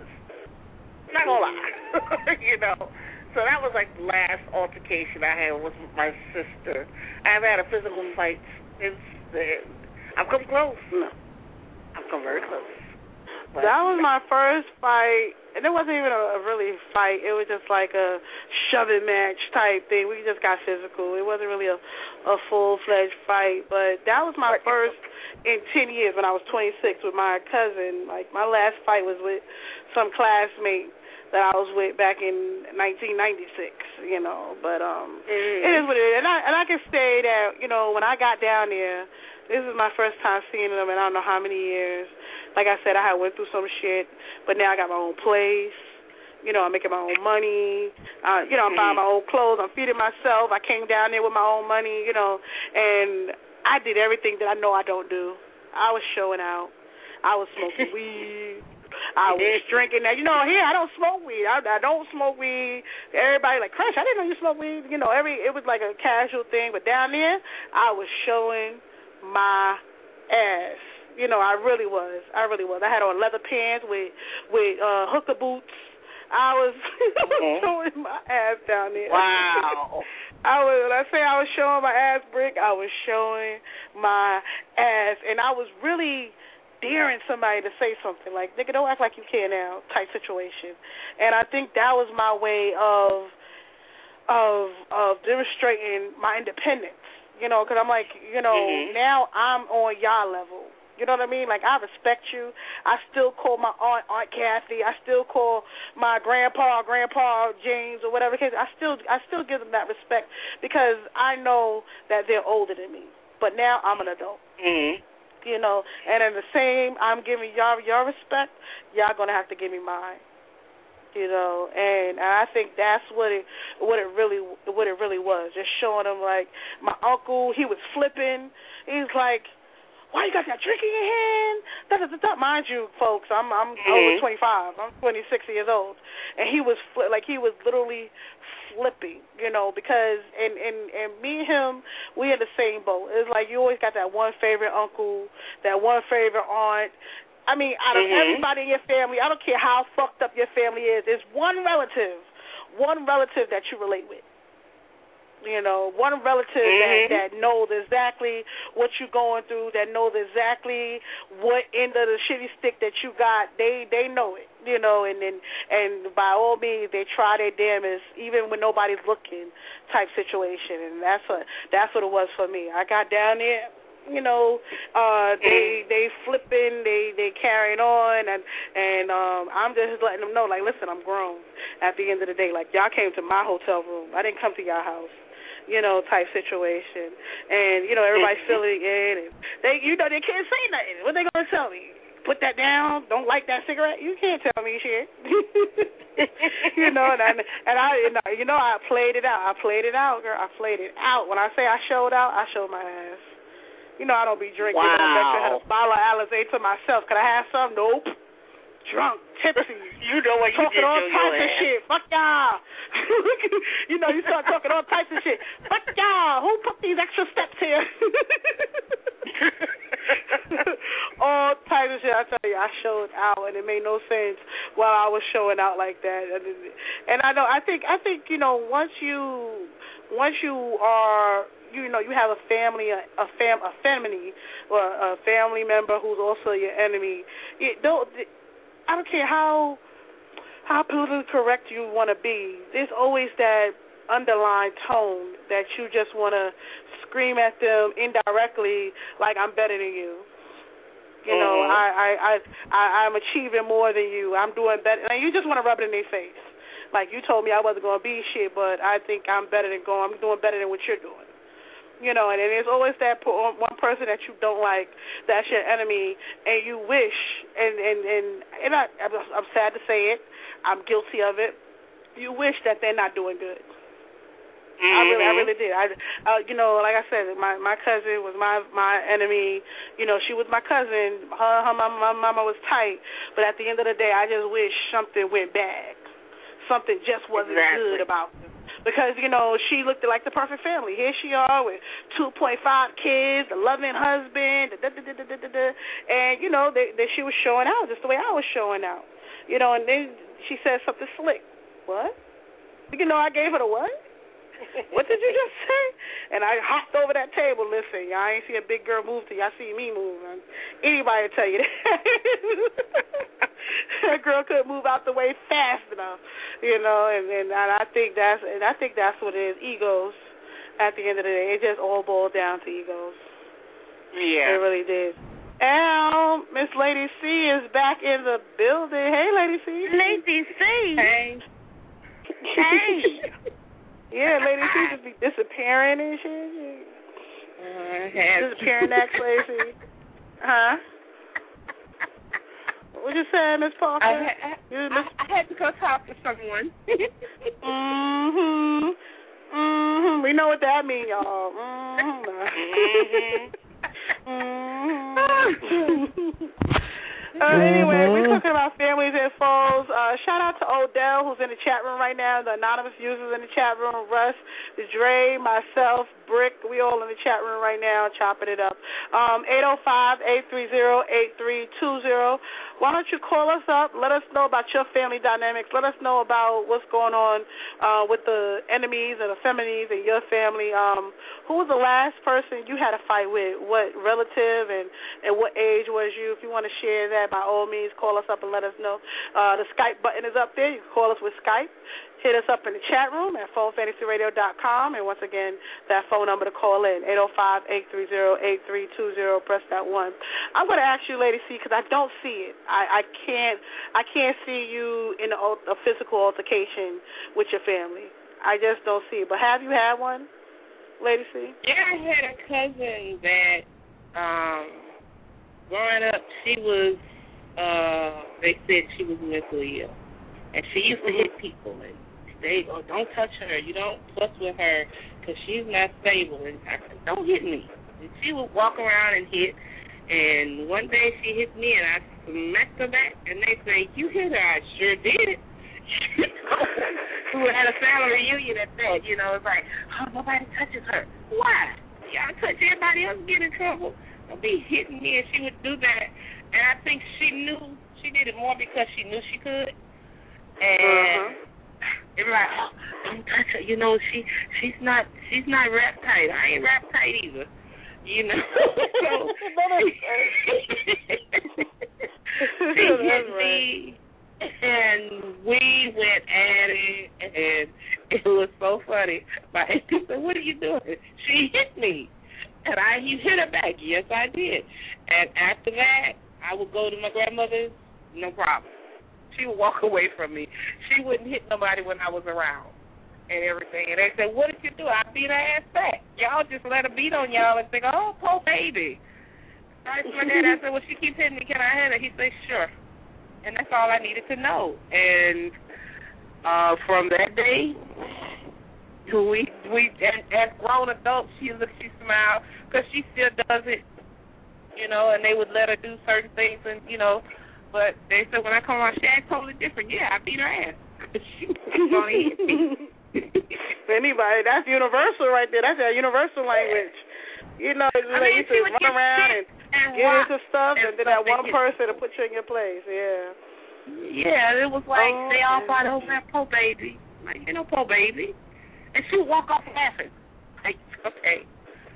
Not gonna lie. You know. So that was like the last altercation I had with my sister. I haven't had a physical fight since then. I've come close. No. I've come very close. But that was my first fight, and it wasn't even a, a really fight. It was just like a shoving match type thing. We just got physical. It wasn't really a, a full-fledged fight, but that was my first in ten years when I was twenty-six with my cousin. Like, my last fight was with some classmate that I was with back in nineteen ninety-six, you know. But um, mm. it is what it is. And I, and I can say that, you know, when I got down there, this is my first time seeing them in I don't know how many years. Like I said, I had went through some shit, but now I got my own place. You know, I'm making my own money. Uh, you know, I'm buying my own clothes. I'm feeding myself. I came down there with my own money, you know, and I did everything that I know I don't do. I was showing out. I was smoking weed. I was drinking that. You know, here I don't smoke weed. I, I don't smoke weed. Everybody like, Crush, I didn't know you smoke weed. You know, every it was like a casual thing. But down there, I was showing my ass. You know, I really was. I really was. I had on leather pants with with uh, hooker boots. I was mm-hmm. showing my ass down there. Wow. I was. When I say I was showing my ass brick, I was showing my ass, and I was really daring somebody to say something like, "Nigga, don't act like you care now," type situation. And I think that was my way of of of demonstrating my independence. You know, because I'm like, you know, mm-hmm. now I'm on y'all level. You know what I mean? Like, I respect you. I still call my aunt Aunt Kathy. I still call my grandpa Grandpa James or whatever case. I still I still give them that respect because I know that they're older than me. But now I'm an adult. Mm-hmm. You know, and in the same, I'm giving y'all your respect. Y'all gonna have to give me mine. You know, and I think that's what it what it really what it really was. Just showing them, like, my uncle, he was flipping. He's like, why you got that drink in your hand? Da, da, da, da. Mind you, folks, I'm I'm mm-hmm. over twenty-five. I'm twenty-six years old, and he was fli- like he was literally flipping, you know, because and, and and me and him, we in the same boat. It's like you always got that one favorite uncle, that one favorite aunt. I mean, out of mm-hmm. everybody in your family, I don't care how fucked up your family is, there's one relative, one relative that you relate with. You know, one relative mm-hmm. that, that knows exactly what you're going through, that knows exactly what end of the shitty stick that you got. They they know it, you know, and and, and by all means they try their damnedest, even when nobody's looking, type situation. And that's what that's what it was for me. I got down there, you know, uh, they they flipping, they they carrying on, and and um, I'm just letting them know, like, listen, I'm grown. At the end of the day, like, y'all came to my hotel room. I didn't come to y'all house. You know, type situation. And, you know, everybody's filling in. And they, you know, they can't say nothing. What they going to tell me? Put that down? Don't like that cigarette? You can't tell me shit. You know, and I, and I, you know, I played it out. I played it out, girl. I played it out. When I say I showed out, I showed my ass. You know, I don't be drinking. Wow. I bet you had a bottle of Alizé to myself. Could I have some? Nope. Drunk, tipsy. You know what you talking did all to types your of ass. shit. Fuck y'all. You know, you start talking all types of shit. Fuck y'all. Who put these extra steps here? All types of shit. I tell you, I showed out, and it made no sense while I was showing out like that. And I know, I think, I think, you know, once you, once you are, you know, you have a family, a, a fam, a family, or a family member who's also your enemy. You don't. I don't care how how politically correct you want to be. There's always that underlying tone that you just want to scream at them indirectly, like I'm better than you. You know, mm-hmm. I, I, I, I, I'm achieving more than you. I'm doing better. And you just want to rub it in their face. Like, you told me I wasn't going to be shit, but I think I'm better than going. I'm doing better than what you're doing. You know, and, and there's always that one person that you don't like, that's your enemy, and you wish, and, and, and, and I, I'm sad to say it, I'm guilty of it, you wish that they're not doing good. Mm-hmm. I really, I really did. I, uh, you know, like I said, my my cousin was my my enemy. You know, she was my cousin. Her, her my, my mama was tight. But at the end of the day, I just wish something went bad. Something just wasn't exactly. good about them. Because, you know, she looked like the perfect family. Here she are with two point five kids, a loving husband, da, da, da, da, da, da, da. And, you know, they, they, she was showing out just the way I was showing out. You know, and then she said something slick. What? You know, I gave her the what? What did you just say? And I hopped over that table. Listen, y'all ain't see a big girl move till y'all see me move. Anybody will tell you that. That girl couldn't move out the way fast enough, you know. And, and I think that's and I think that's what it is. Egos. At the end of the day, it just all boiled down to egos. Yeah, it really did. And Miss Lady C is back in the building. Hey, Lady C. Lady C. Hey. Hey. Yeah, Lady C just be disappearing and shit. Uh, disappearing next, Lady C. Huh? What you saying, Miss Parker? I, I, I, I had to go talk to someone. mm-hmm. Mm-hmm. We know what that means, y'all. Mm-hmm. mm-hmm. Uh, anyway, we're talking about families and foes. Uh, shout out to Odell, who's in the chat room right now, the anonymous users in the chat room, Russ, the Dre, myself, Brick, we all in the chat room right now chopping it up. Um, eight oh five, eight three zero, eight three two zero. Why don't you call us up? Let us know about your family dynamics. Let us know about what's going on uh, with the enemies and the feminies in your family. Um, who was the last person you had a fight with? What relative and, and what age was you? If you want to share that, by all means, call us up and let us know. Uh, the Skype button is up there. You can call us with Skype. Hit us up in the chat room at phone fantasy radio dot com. And once again, that phone number to call in, eight oh five, eight three zero, eight three two zero. Press that one. I'm going to ask you, Lady C, because I don't see it. I, I can't I can't see you in a, a physical altercation with your family. I just don't see it. But have you had one, Lady C? Yeah, I had a cousin that, um, growing up, she was, uh, they said she was mentally ill. And she used to hit people and they go, don't touch her, you don't fuss with her because she's not stable. And I said, don't hit me. And she would walk around and hit. And one day she hit me and I smacked her back. And they say, you hit her. I sure did. We were at a family reunion at that. You know, it's like, oh, nobody touches her. Why? Y'all touch everybody else, get in trouble. Don't be hitting me. And she would do that. And I think she knew she did it more because she knew she could. And uh-huh. They were like, oh, don't touch her. You know, she she's not she's not rap tight. I ain't rap tight either. You know. So she hit me, and we went at it, and it was so funny. My auntie said, "What are you doing?" She hit me, and I you hit her back. Yes, I did. And after that, I would go to my grandmother's. No problem. She would walk away from me. She wouldn't hit nobody when I was around and everything. And they said, what did you do? I beat her ass back. Y'all just let her beat on y'all and think, oh, poor baby. I asked my dad, I said, well, she keeps hitting me. Can I hit her? He said, sure. And that's all I needed to know. And uh, from that day, we, we as, as grown adults, she looked, she smiled because she still does it, you know, and they would let her do certain things and, you know, but they said when I come around, she acts totally different. Yeah, I beat her ass. She gonna hit me. For anybody, that's universal right there. That's a universal language. You know, I mean, you to run around and, and get into stuff, and and then that one person to put you in your place. Yeah. Yeah, it was like oh, they all thought, oh, that poor baby. Like, you know, poor baby. And she would walk off laughing. Like, okay.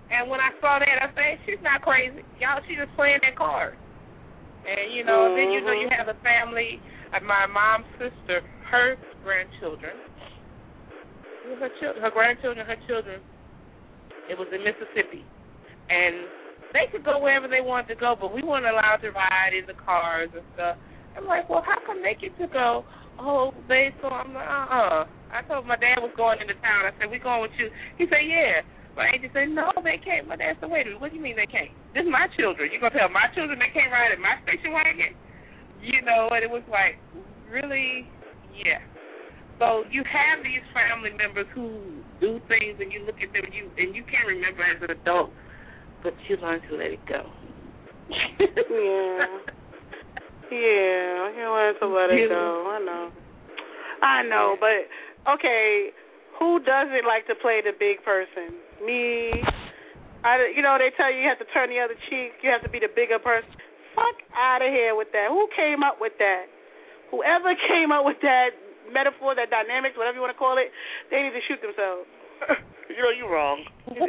And when I saw that, I said, she's not crazy. Y'all, she just playing that card. And, you know, mm-hmm. then, you know, you have a family, uh, my mom's sister, her grandchildren, her, children, her grandchildren, her children, it was in Mississippi. And they could go wherever they wanted to go, but we weren't allowed to ride in the cars and stuff. I'm like, well, how come they get to go? Oh, they, so I'm like, uh-uh. I told my dad was going into town. I said, we going with you. He said, yeah. My agent said, no, they can't. My dad said, wait a minute, what do you mean they can't? This is my children. You going to tell my children they can't ride in my station wagon? You know, and it was like, really, yeah. So you have these family members who do things, and you look at them, and you, and you can't remember as an adult, but you learn to let it go. yeah. Yeah, you learn to let it go. I know. I know, but, okay, who doesn't like to play the big person? Me. I, you know, they tell you you have to turn the other cheek. You have to be the bigger person. Fuck out of here with that. Who came up with that? Whoever came up with that metaphor, that dynamics, whatever you want to call it, they need to shoot themselves. You know, you're wrong.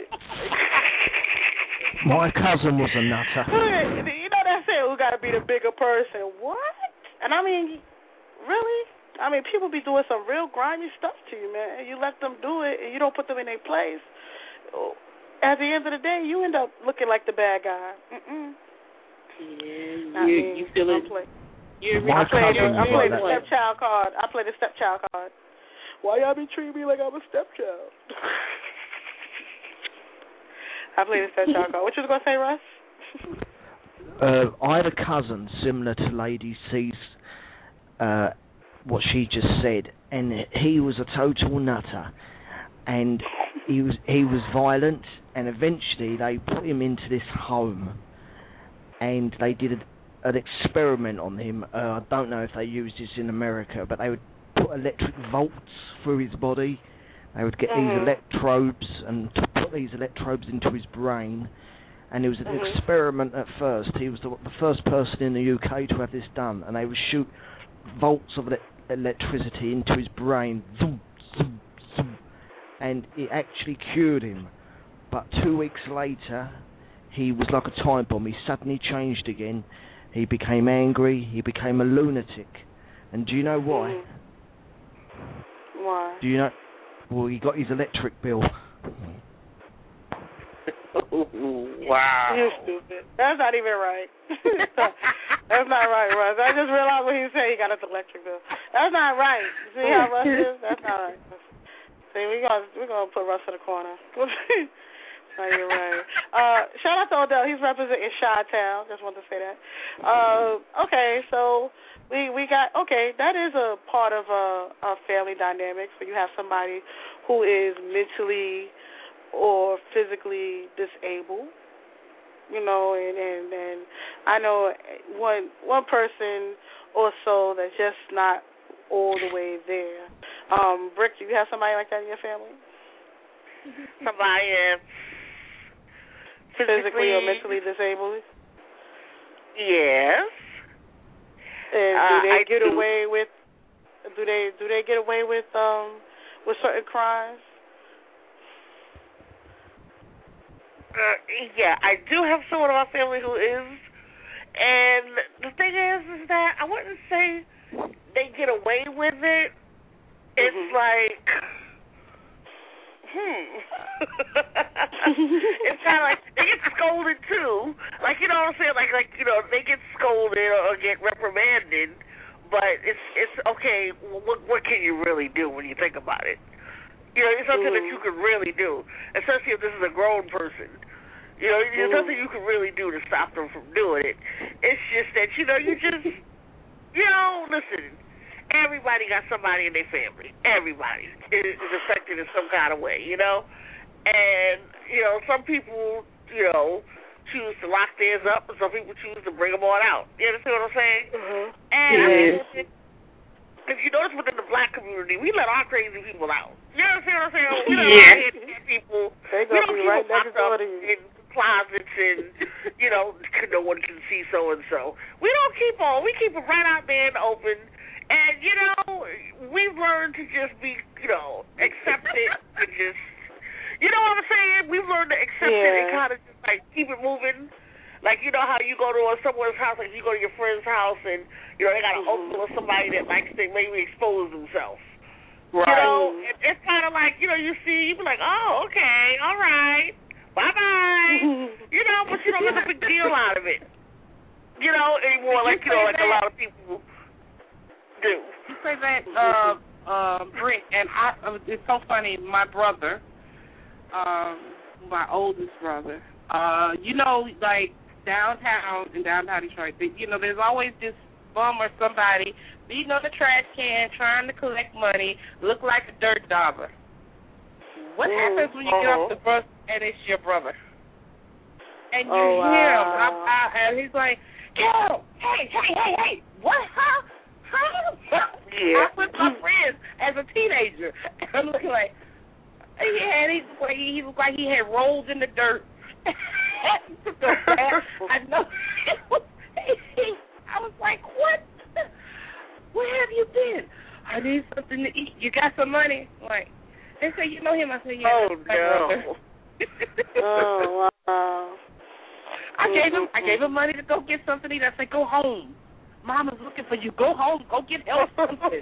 My cousin was a nutter. You know, that's it. Who got to be the bigger person? What? And I mean, really? I mean, people be doing some real grimy stuff to you, man. And you let them do it, and you don't put them in their place. At the end of the day, you end up looking like the bad guy. Mm-mm. Yeah, you, you feel it. You're I play the, I play the stepchild card. I play the stepchild card. Why y'all be treating me like I'm a stepchild? I play the stepchild card. What you was gonna say, Russ? Uh, I had a cousin similar to Lady C's, uh, what she just said, and he was a total nutter, and he was he was violent, and eventually they put him into this home, and they did a, an experiment on him. Uh, I don't know if they used this in America, but they would put electric volts through his body. They would get mm-hmm. these electrodes and put these electrodes into his brain. And it was an mm-hmm. experiment at first. He was the, the first person in the U K to have this done. And they would shoot volts of ele- electricity into his brain. Zoom, zoom, zoom, and it actually cured him. But two weeks later, he was like a time bomb. He suddenly changed again. He became angry. He became a lunatic. And do you know why? Mm-hmm. Why? Do you know? Well, he got his electric bill. Wow. You're stupid. That's not even right. That's not right, Russ. I just realized when he said he got his electric bill. That's not right. See how Russ is? That's not right. See, we're going we're gonna put Russ in the corner. Not even right. Uh, shout out to Odell. He's representing Chi-Town. Just wanted to say that. Uh, okay, so we we got, okay, that is a part of a, a family dynamics where you have somebody who is mentally or physically disabled, you know, and, and, and I know one one person or so that's just not all the way there. Um, Brick, do you have somebody like that in your family? Somebody uh, physically, physically or mentally disabled? Yes. And do uh, they I get do. away with? Do they do they get away with um with certain crimes? Uh, yeah, I do have someone in my family who is, and the thing is, is that I wouldn't say they get away with it. It's mm-hmm. like, hmm. It's kind of like they get scolded too. Like, you know what I'm saying? Like, like you know, they get scolded or get reprimanded, but it's it's okay. What what can you really do when you think about it? You know, it's something mm-hmm. that you can really do, especially if this is a grown person. You know, there's mm-hmm. nothing you can really do to stop them from doing it. It's just that, you know, you just, you know, listen, everybody got somebody in their family. Everybody is affected in some kind of way, you know? And, you know, some people, you know, choose to lock theirs up, and some people choose to bring them on out. You understand what I'm saying? Mm-hmm. And yes. I mean, if you notice within the black community, we let our crazy people out. You understand what I'm saying? We let yeah. our head people, they we don't be keep right them locked up in closets and, you know, no one can see so-and-so. We don't keep on. We keep them right out there in the open. And, you know, we've learned to just be, you know, accept it and just, You know what I'm saying? We've learned to accept Yeah. it and kind of just like keep it moving. Like, you know how you go to someone's house, like you go to your friend's house and, you know, they got an Mm-hmm. uncle or somebody that likes to maybe expose themselves. Right. You know, it, it's kind of like, you know, you see, you be like, oh, okay, all right, bye-bye. You know, but you don't get a big deal out of it. You know, anymore, like, you know, like a lot of people do. You say that, uh, uh, Britt, and I, uh, it's so funny, my brother, um, my oldest brother, uh, you know, like, downtown, in downtown Detroit, you know, there's always this bum or somebody beating on the trash can, trying to collect money, look like a dirt dauber. What Mm, happens when you uh-huh. get off the bus and it's your brother? And you Oh, hear him, wow. I, I, and he's like, yo, hey, hey, hey, hey, what, huh? Huh? Yeah. I'm with my friends as a teenager. And I'm looking like, he had, he looked like he, he looked like he had rolled in the dirt. I know. I was like, what? Where have you been? I need something to eat. You got some money? Like, they say, you know him? I said, yeah. Oh, that's my brother. no. Oh, wow. I gave him I gave him money to go get something to eat. I said, go home. Mama's looking for you. Go home. Go get help something.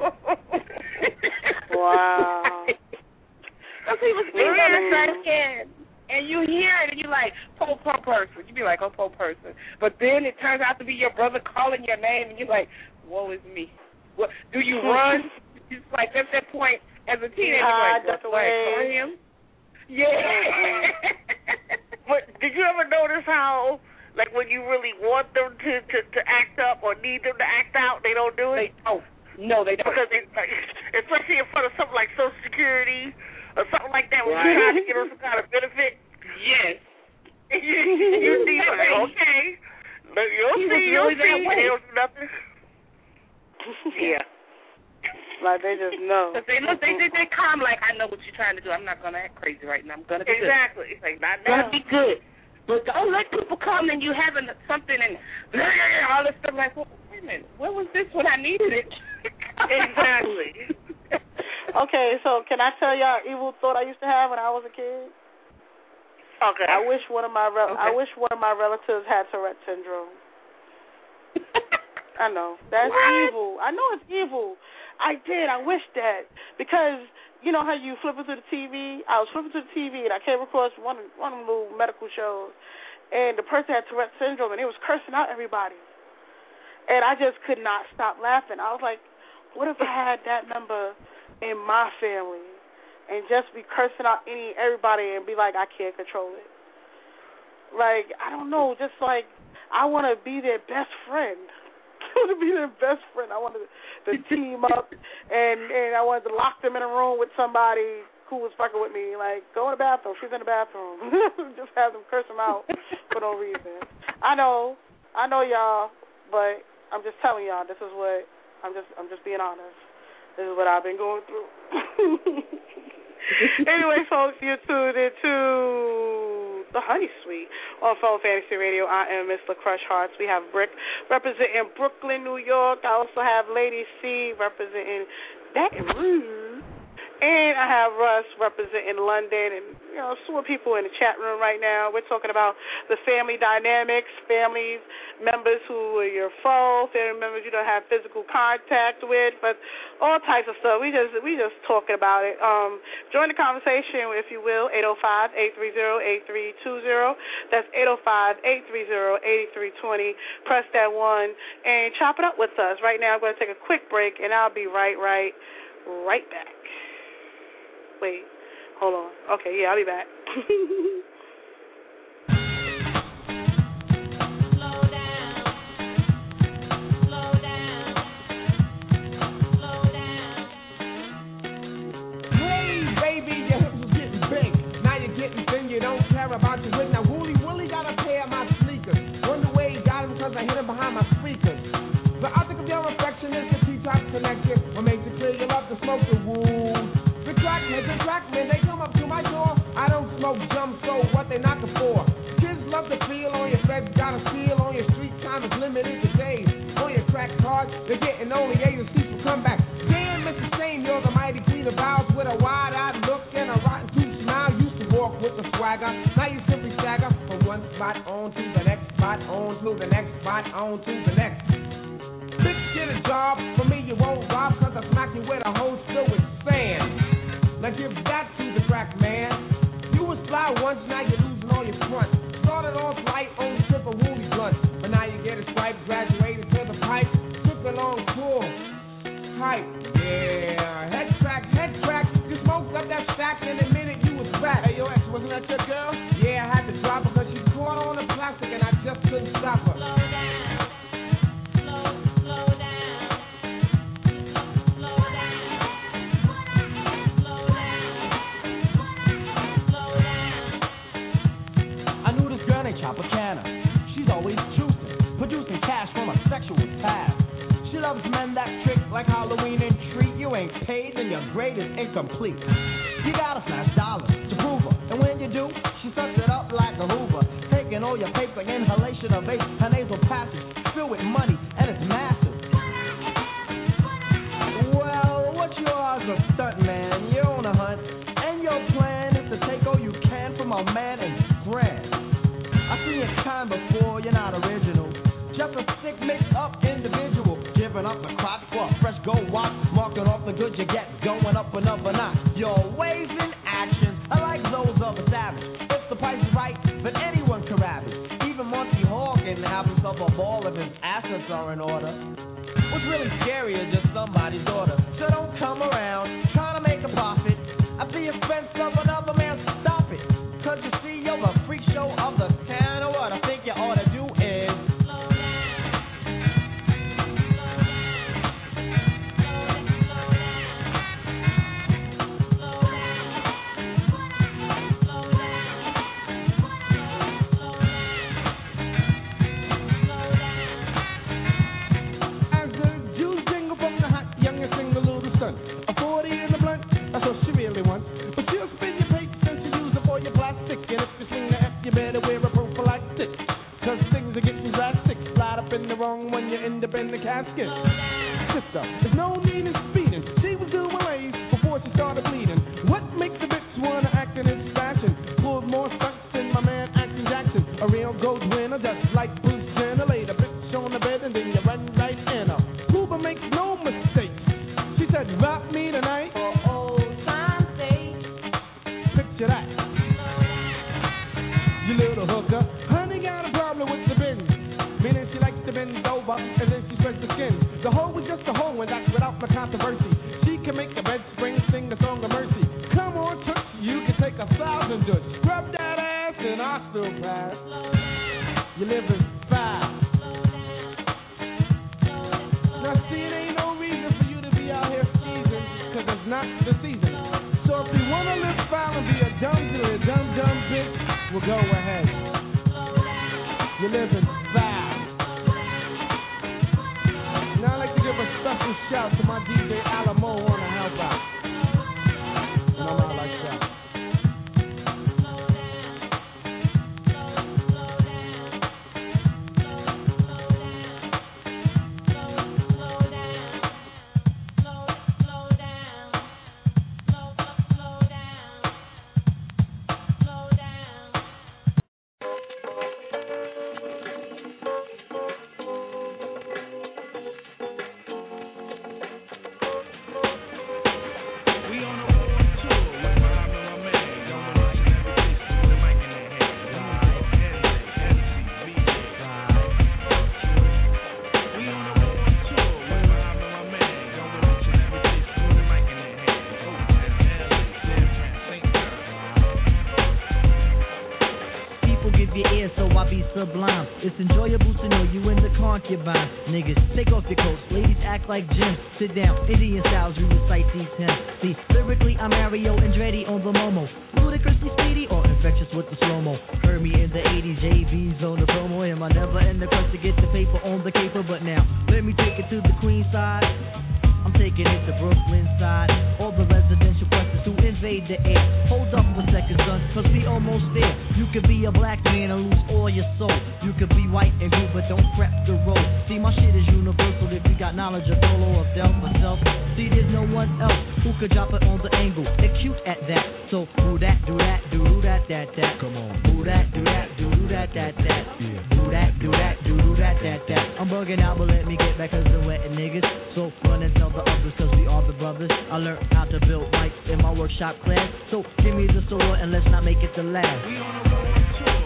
Wow. Because he was beating on the trash can. And you hear it, and you're like, poor, poor person. You be like, oh, poor person. But then it turns out to be your brother calling your name, and you're like, woe is me. What, do you run? It's like, at that point, as a teenager, Ah, you're like, duck what, away. for him? Yeah. But did you ever notice how, like, when you really want them to, to, to act up or need them to act out, they don't do it? They don't. No, they don't. Because, they, like, especially in front of something like Social Security or something like that, when Right. you're trying to get them some kind of benefit. Yes. you, you see, like, okay. But you'll He see, was you'll really that see. way. They don't do nothing. Yeah. Like they just know. Because they look, they, they, they calm like, I know what you're trying to do. I'm not going to act crazy right now. I'm going to be Exactly. It's like, not good. now. Going to be good. But don't let people come and you having something and all this stuff like, well, wait a minute, where was this when I needed it? Exactly. Okay, so can I tell y'all an evil thought I used to have when I was a kid? Okay. I wish one of my rel- I Okay. wish one of my relatives had Tourette syndrome. I know that's What? evil. I know it's evil. I did. I wish that because you know how you flipping through the T V. I was flipping through the T V and I came across one of, one of the little medical shows, and the person had Tourette syndrome and it was cursing out everybody, and I just could not stop laughing. I was like, what if I had that member in my family and just be cursing out any everybody and be like, I can't control it. Like, I don't know, just like I want to be their best friend. I want to be their best friend. I wanted to team up and and I wanted to lock them in a room with somebody who was fucking with me. Like, go in the bathroom. She's in the bathroom. Just have them curse them out for no reason. I know, I know y'all, but I'm just telling y'all. This is what I'm just. I'm just being honest. This is what I've been going through. Anyway, folks, you're tuned into the Honey Suite on Phone Fantasy Radio. I am Miss LaCrush Hearts. We have Brick representing Brooklyn, New York. I also have Lady C representing Baton Rouge. And I have Russ representing London and, you know, some people in the chat room right now. We're talking about the family dynamics, families, members who are your foe, family members you don't have physical contact with, but all types of stuff. We just we just talking about it. Um, join the conversation, if you will, eight oh five, eight three zero, eight three two zero. That's eight oh five, eight three zero, eight three two zero. Press that one and chop it up with us. Right now I'm going to take a quick break, and I'll be right, right, right back. Wait, hold on. Okay, yeah, I'll be back. About your wit. Now Wooly Willie got a pair of my sneakers. Wonder where he got them, cause I hit him behind my speakers. The object of your affection is the T-top connection. What makes it clear you love to smoke the woo. The crackheads and crackmen, they come up to my door. I don't smoke jump, so what they knocking for? Kids love to feel on your feds, got a steal on your street, time is limited to days. On your crack card, they're getting only eight of people come back. Damn, Mister Same, you're the mighty queen of vows with a wide-eyed look and a rotten tooth smile. Used to walk spot, on to the next spot, on to the next spot, on to the next. Bitch, get a job, for me you won't rob, cause I smack you with a hose filled with sand. Now give that to the crack man. You was fly once, now you're losing all your front. Started off light, only trip a woolly blunt, but now you get a stripe, graduated to the pipe, took a long tour. Hype, yeah, head crack, head crack, you smoked up that stack in a minute you was back. Hey, yo, ex, wasn't that your girl? Yeah, I had to drop her because she caught on the plastic and I just couldn't stop her. Slow down, slow, slow down, slow down, slow down, slow down. I knew this girl named Tropicana. She's always juicing, producing cash from a sexual past. She loves men that trick like Halloween and treat. You ain't paid and your grade is incomplete. You gotta flash dollars to prove her, and when you do, she sucks it up like a Hoover, taking all your paper, inhalation of vape, her nasal passage filled with money, and it's massive. Well, what you are is a stunt man. You're on a hunt, and your plan is to take all you can from a man and grand. I've seen your kind before. You're not original, just a sick mixed-up individual, giving up the crop for a fresh gold watch, marking off the goods you get, going up another notch. Your ways and actions are like those of a savage. If the price is right, then anyone can ravage. Even Monty Hall can have himself a ball if his assets are in order. What's really scary is just somebody's daughter. So don't come around trying to make a profit at the expense of another man. Stop it, cause you see you're the freak show of the town. Or what I think you ought to do is when you end up in the casket. Sister, there's no need in speeding. She was doing ways before she started bleeding. What makes the bitch wanna act in his fashion? Pulled more stunts than my man Action Jackson. A real gold winner, just like Bruce Jenner. Laid a bitch on the bed and then you run right in her. Hoover makes no mistakes. She said, rock me tonight for old time's sake. Picture that. You little hooker. Honey got a problem with the bend. Meaning she likes to bend over and then she spreads the skin. The hoe was just a hoe and that's without the controversy. She can make the bed spring sing the song of mercy. Come on, touch, you can take a thousand dudes. Grab that ass and I still pass. You're living fast. Now see, it ain't no reason for you to be out here skeezing, cause it's not the season. So if you wanna live foul and be a dumb to a dumb dumb bitch, well go ahead. You're living fast. Now I'd like to give a special shout to my D J Alamo on the help out. And I'm out like that. Sublime. It's enjoyable to know you in the concubine. Niggas, take off your coats. Ladies, act like Jim. Sit down. Indian styles, we recite these hymns. See, lyrically, I'm Mario Andretti on the Momo. Ludicrously speedy or infectious with the slow-mo. Heard me in the eighties, J V's on the promo. Am I never in the quest to get the paper on the caper? But now, let me take it to the Queen side. I'm taking it to Brooklyn side. All the residential questions to invade the air. Hold up a second, son, cause we almost there. You could be a black man and lose all your soul. You could be white and blue, but don't prep the road. See, my shit is universal. If you got got knowledge of solo of Del myself. See, there's no one else who could drop it on the angle. They're cute at that. So do that, do that, do do that, that, that. Come on. Do that, do that, do do that, that, that. Yeah. Do that, do that, do do that, that, that. I'm bugging out, but let me get back 'cause they're wetting niggas. So run and tell the others 'cause we are the brothers. I learned how to build mics in my workshop class. So give me the sword and let's not make it the last. We on the road.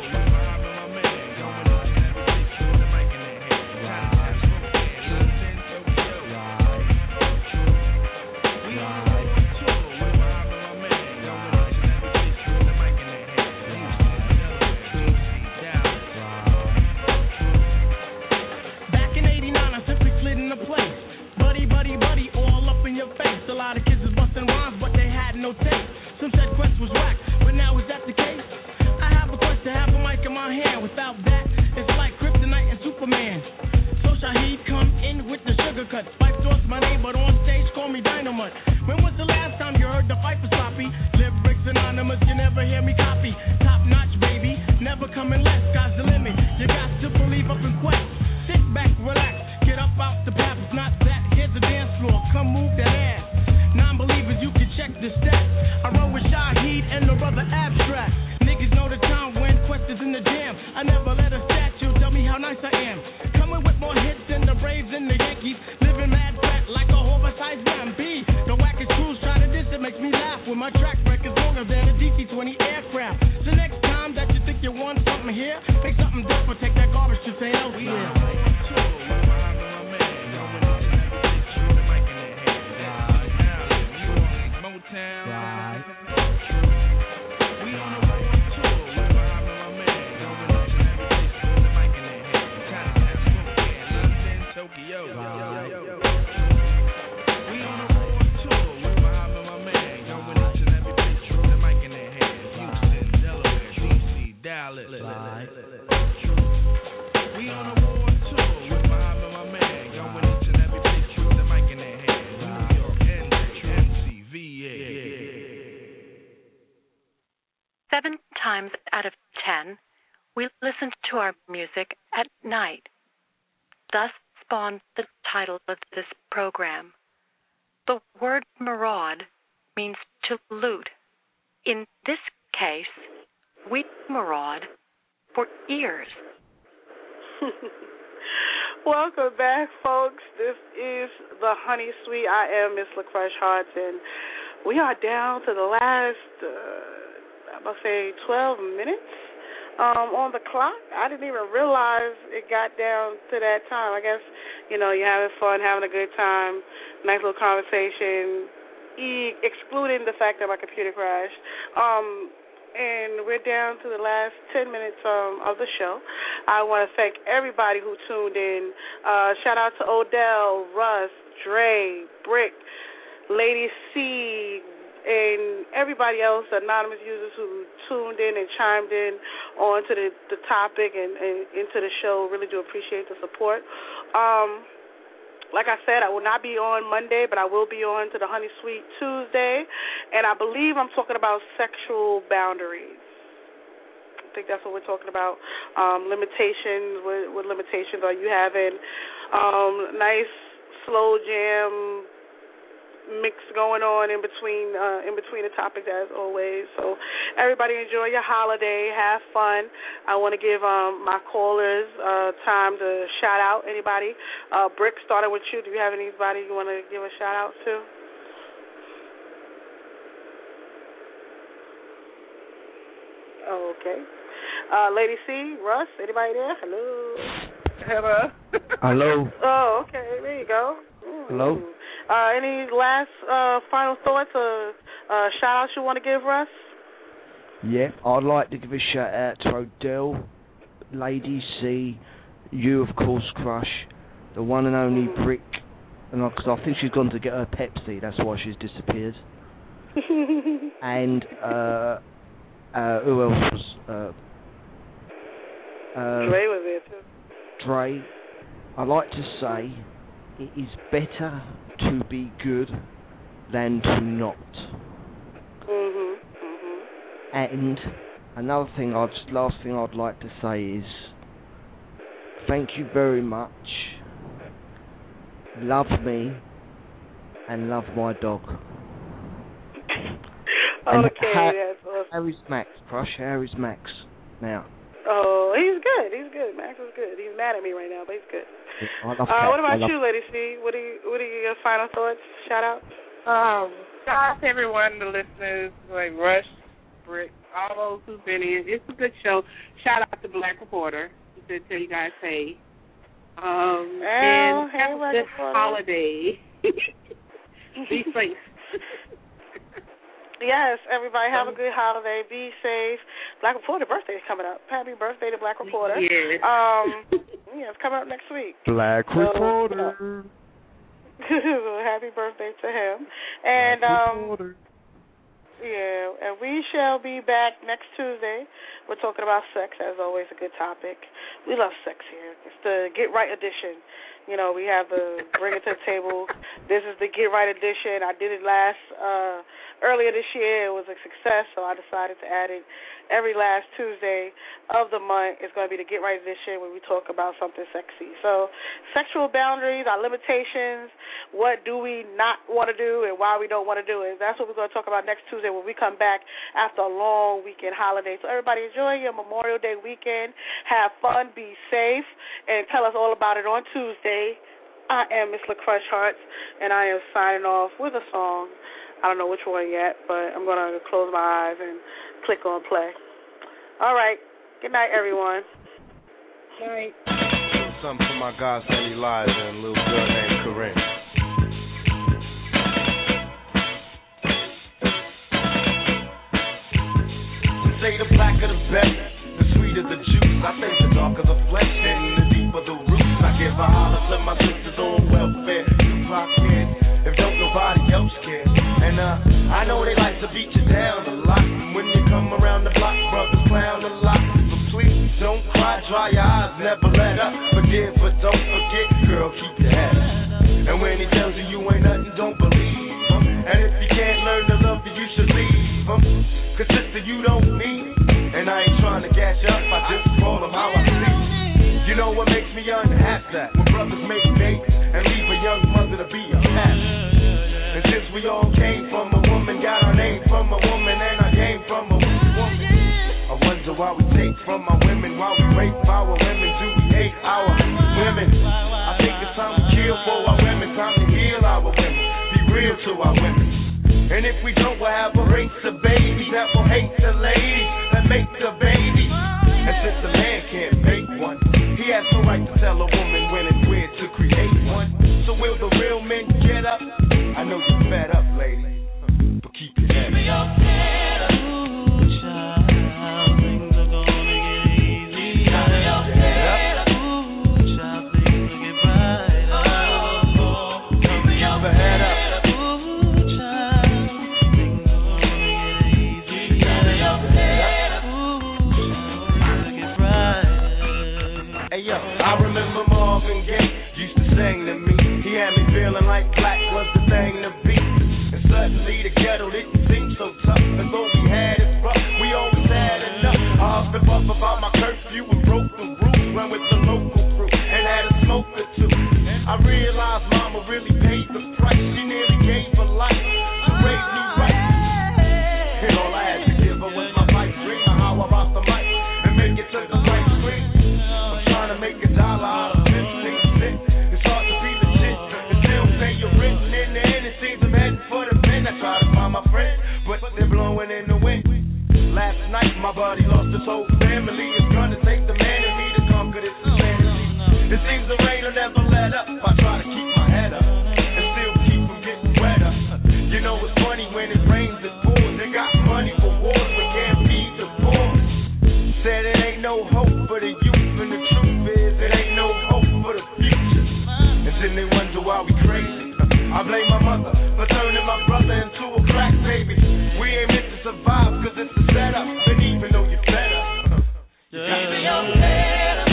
Welcome back, folks. This is the Honey Suite. I am Miss LaCrush Hearts, and we are down to the last, uh, I'm going to say, twelve minutes um, on the clock. I didn't even realize it got down to that time. I guess, you know, you're having fun, having a good time, nice little conversation, e- excluding the fact that my computer crashed. Um, And we're down to the last ten minutes um, of the show. I want to thank everybody who tuned in. Uh, shout out to Odell, Russ, Dre, Brick, Lady C, and everybody else, anonymous users who tuned in and chimed in onto the, the topic and, and into the show. Really do appreciate the support. Um, Like I said, I will not be on Monday, but I will be on to the Honey Suite Tuesday, and I believe I'm talking about sexual boundaries. I think that's what we're talking about, um, limitations. What, what limitations are you having? Um, nice slow jam mix going on in between uh, in between the topics as always. So everybody enjoy your holiday, have fun. I want to give um, my callers uh, time to shout out anybody. Uh, Brick, starting with you. Do you have anybody you want to give a shout out to? Oh, okay. Uh, Lady C, Russ, anybody there? Hello. Hello. Hello. Oh, okay. There you go. Ooh. Hello. Uh, any last uh, final thoughts or uh, shout-outs you want to give, Russ? Yeah, I'd like to give a shout-out to Odell, Lady C, you, of course, Crush, the one and only Brick, and because I, I think she's gone to get her Pepsi, that's why she's disappeared. And uh, uh, who else was... Uh, uh, Dre was there, too. Dre. I'd like to say it is better to be good than to not. Mhm. Mhm. And another thing, I'd last thing I'd like to say is thank you very much love me, and love my dog. And Okay, how, that's awesome. how is Max, Crush? How is Max now? Oh, he's good. He's good. Max is good. He's mad at me right now, but he's good. I love Uh, cats. what about I love you, Lady C? What are you? What are your final thoughts? Shout out. Um, shout out to everyone, the listeners, like Rush, Brick, all those who've been in. It's a good show. Shout out to Black Reporter. He said, tell you guys, hey. Um, Well, and hey, have a Black good Reporter. holiday. Be safe. Yes, everybody have a good holiday. Be safe. Black Reporter birthday is coming up. Happy birthday to Black Reporter. Yes. Um, yeah, it's coming up next week. Black So, Reporter. Happy birthday to him. And um, yeah, and we shall be back next Tuesday. We're talking about sex, as always, a good topic. We love sex here. It's the Get Right edition. You know, we have the Bring It to the Table. This is the Get Right edition. I did it last uh, earlier this year. It was a success, so I decided to add it every last Tuesday of the month. It's going to be the Get Right edition where we talk about something sexy. So sexual boundaries, our limitations, what do we not want to do and why we don't want to do it. That's what we're going to talk about next Tuesday when we come back after a long weekend holiday. So everybody enjoy your Memorial Day weekend. Have fun, be safe, and tell us all about it on Tuesday. I am Miss LaCrush Hearts, and I am signing off with a song. I don't know which one yet, but I'm going to close my eyes and click on play. All right. Good night, everyone. Good night. Something for my godson Elijah and a little girl named Corinne. Say the blacker the better, the sweeter the juice. I say the darker the flesh and the deeper the roots. I give a holler to my sisters on welfare. Tupac kid, if don't nobody else care. And uh, I know they like to beat you down a lot. And when you come around the block, brothers clown a lot. But please don't cry, dry your eyes, never let up. Forgive but don't forget, girl, keep your head up. And when he tells you you ain't nothing, don't believe him. And if you can't learn to love you, you should leave him. Cause sister, you don't need it. And I ain't trying to gas you up, I just call them how I see it. You know what makes me unhappy? When brothers make babies and leave a young mother to be a pastor. And since we all came from a woman, got our name from a woman, and I came from a woman, I wonder why we take from our women, why we rape our women, do we hate our women? I think it's time to kill for our women, time to heal our women, be real to our women. And if we don't, we'll have a race of babies that will hate the ladies that make the babies. And since the man can't make one, he has no right to tell a woman when and where to create one. So will the real men get up? I know you're fed up, lady, but keep your head up. I remember Marvin Gaye used to sing to me. He had me feeling like black was the thing to be. And suddenly the ghetto didn't seem so tough. As though we had it rough, we always had enough. I huffed and puffed about my curfew and broke the rules. Went with the local crew and had a smoke or two. I realized mama really paid the price. She nearly gave her life to raise me right. And all I had to give her was my pipe dream of how I rock the mic and make it to the right screen. Trying to make a dollar out of fifteen cents. It's hard to be legit and still pay your rent. And in the end, it seems I'm heading for the men. I try to find my friends, but they're blowing in the wind. Last night, my buddy lost his whole family. It's gonna take the man in me to conquer this insanity. It seems the rain will never let up. I try to keep my head up and still keep from getting wetter. You know it's funny when it rains, it pours. They got money for wars, but can't feed the poor. Said it ain't no hope for the youth. And the truth is, it ain't no hope for the future. And then they wonder why we crazy. I blame my mother for turning my brother into a crack baby. We ain't meant to survive cause it's a setup. And even though you're better, you gotta be your head up.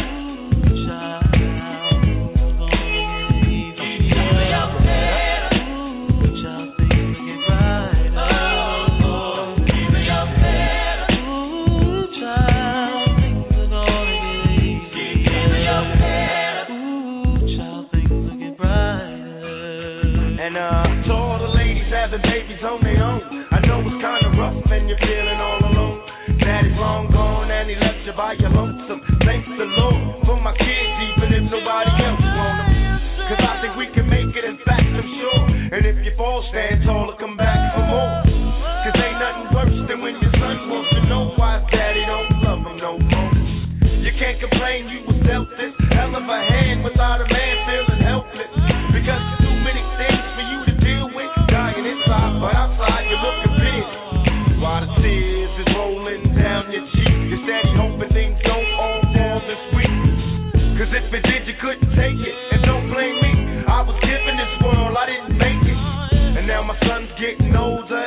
Bright. the babies on their own. I know it's kinda rough and you're feeling all alone. Daddy's long gone and he left you by your lonesome. Thanks the Lord for my kids, even if nobody else want them. Cause I think we can make it, in fact I'm sure. And if you fall, stand tall or come back for more. Cause ain't nothing worse than when your son wants to know why his daddy don't love him no more. You can't complain you was dealt this hell of a hand without a man feeling helpless. Because there's too many things for you to deal with. Dying inside, but outside you're looking big. While the tears is rolling down your cheek, you're steady hoping things don't all fall this week. Cause if it did, you couldn't take it. And don't blame me, I was given this world, I didn't make it. And now my son's getting older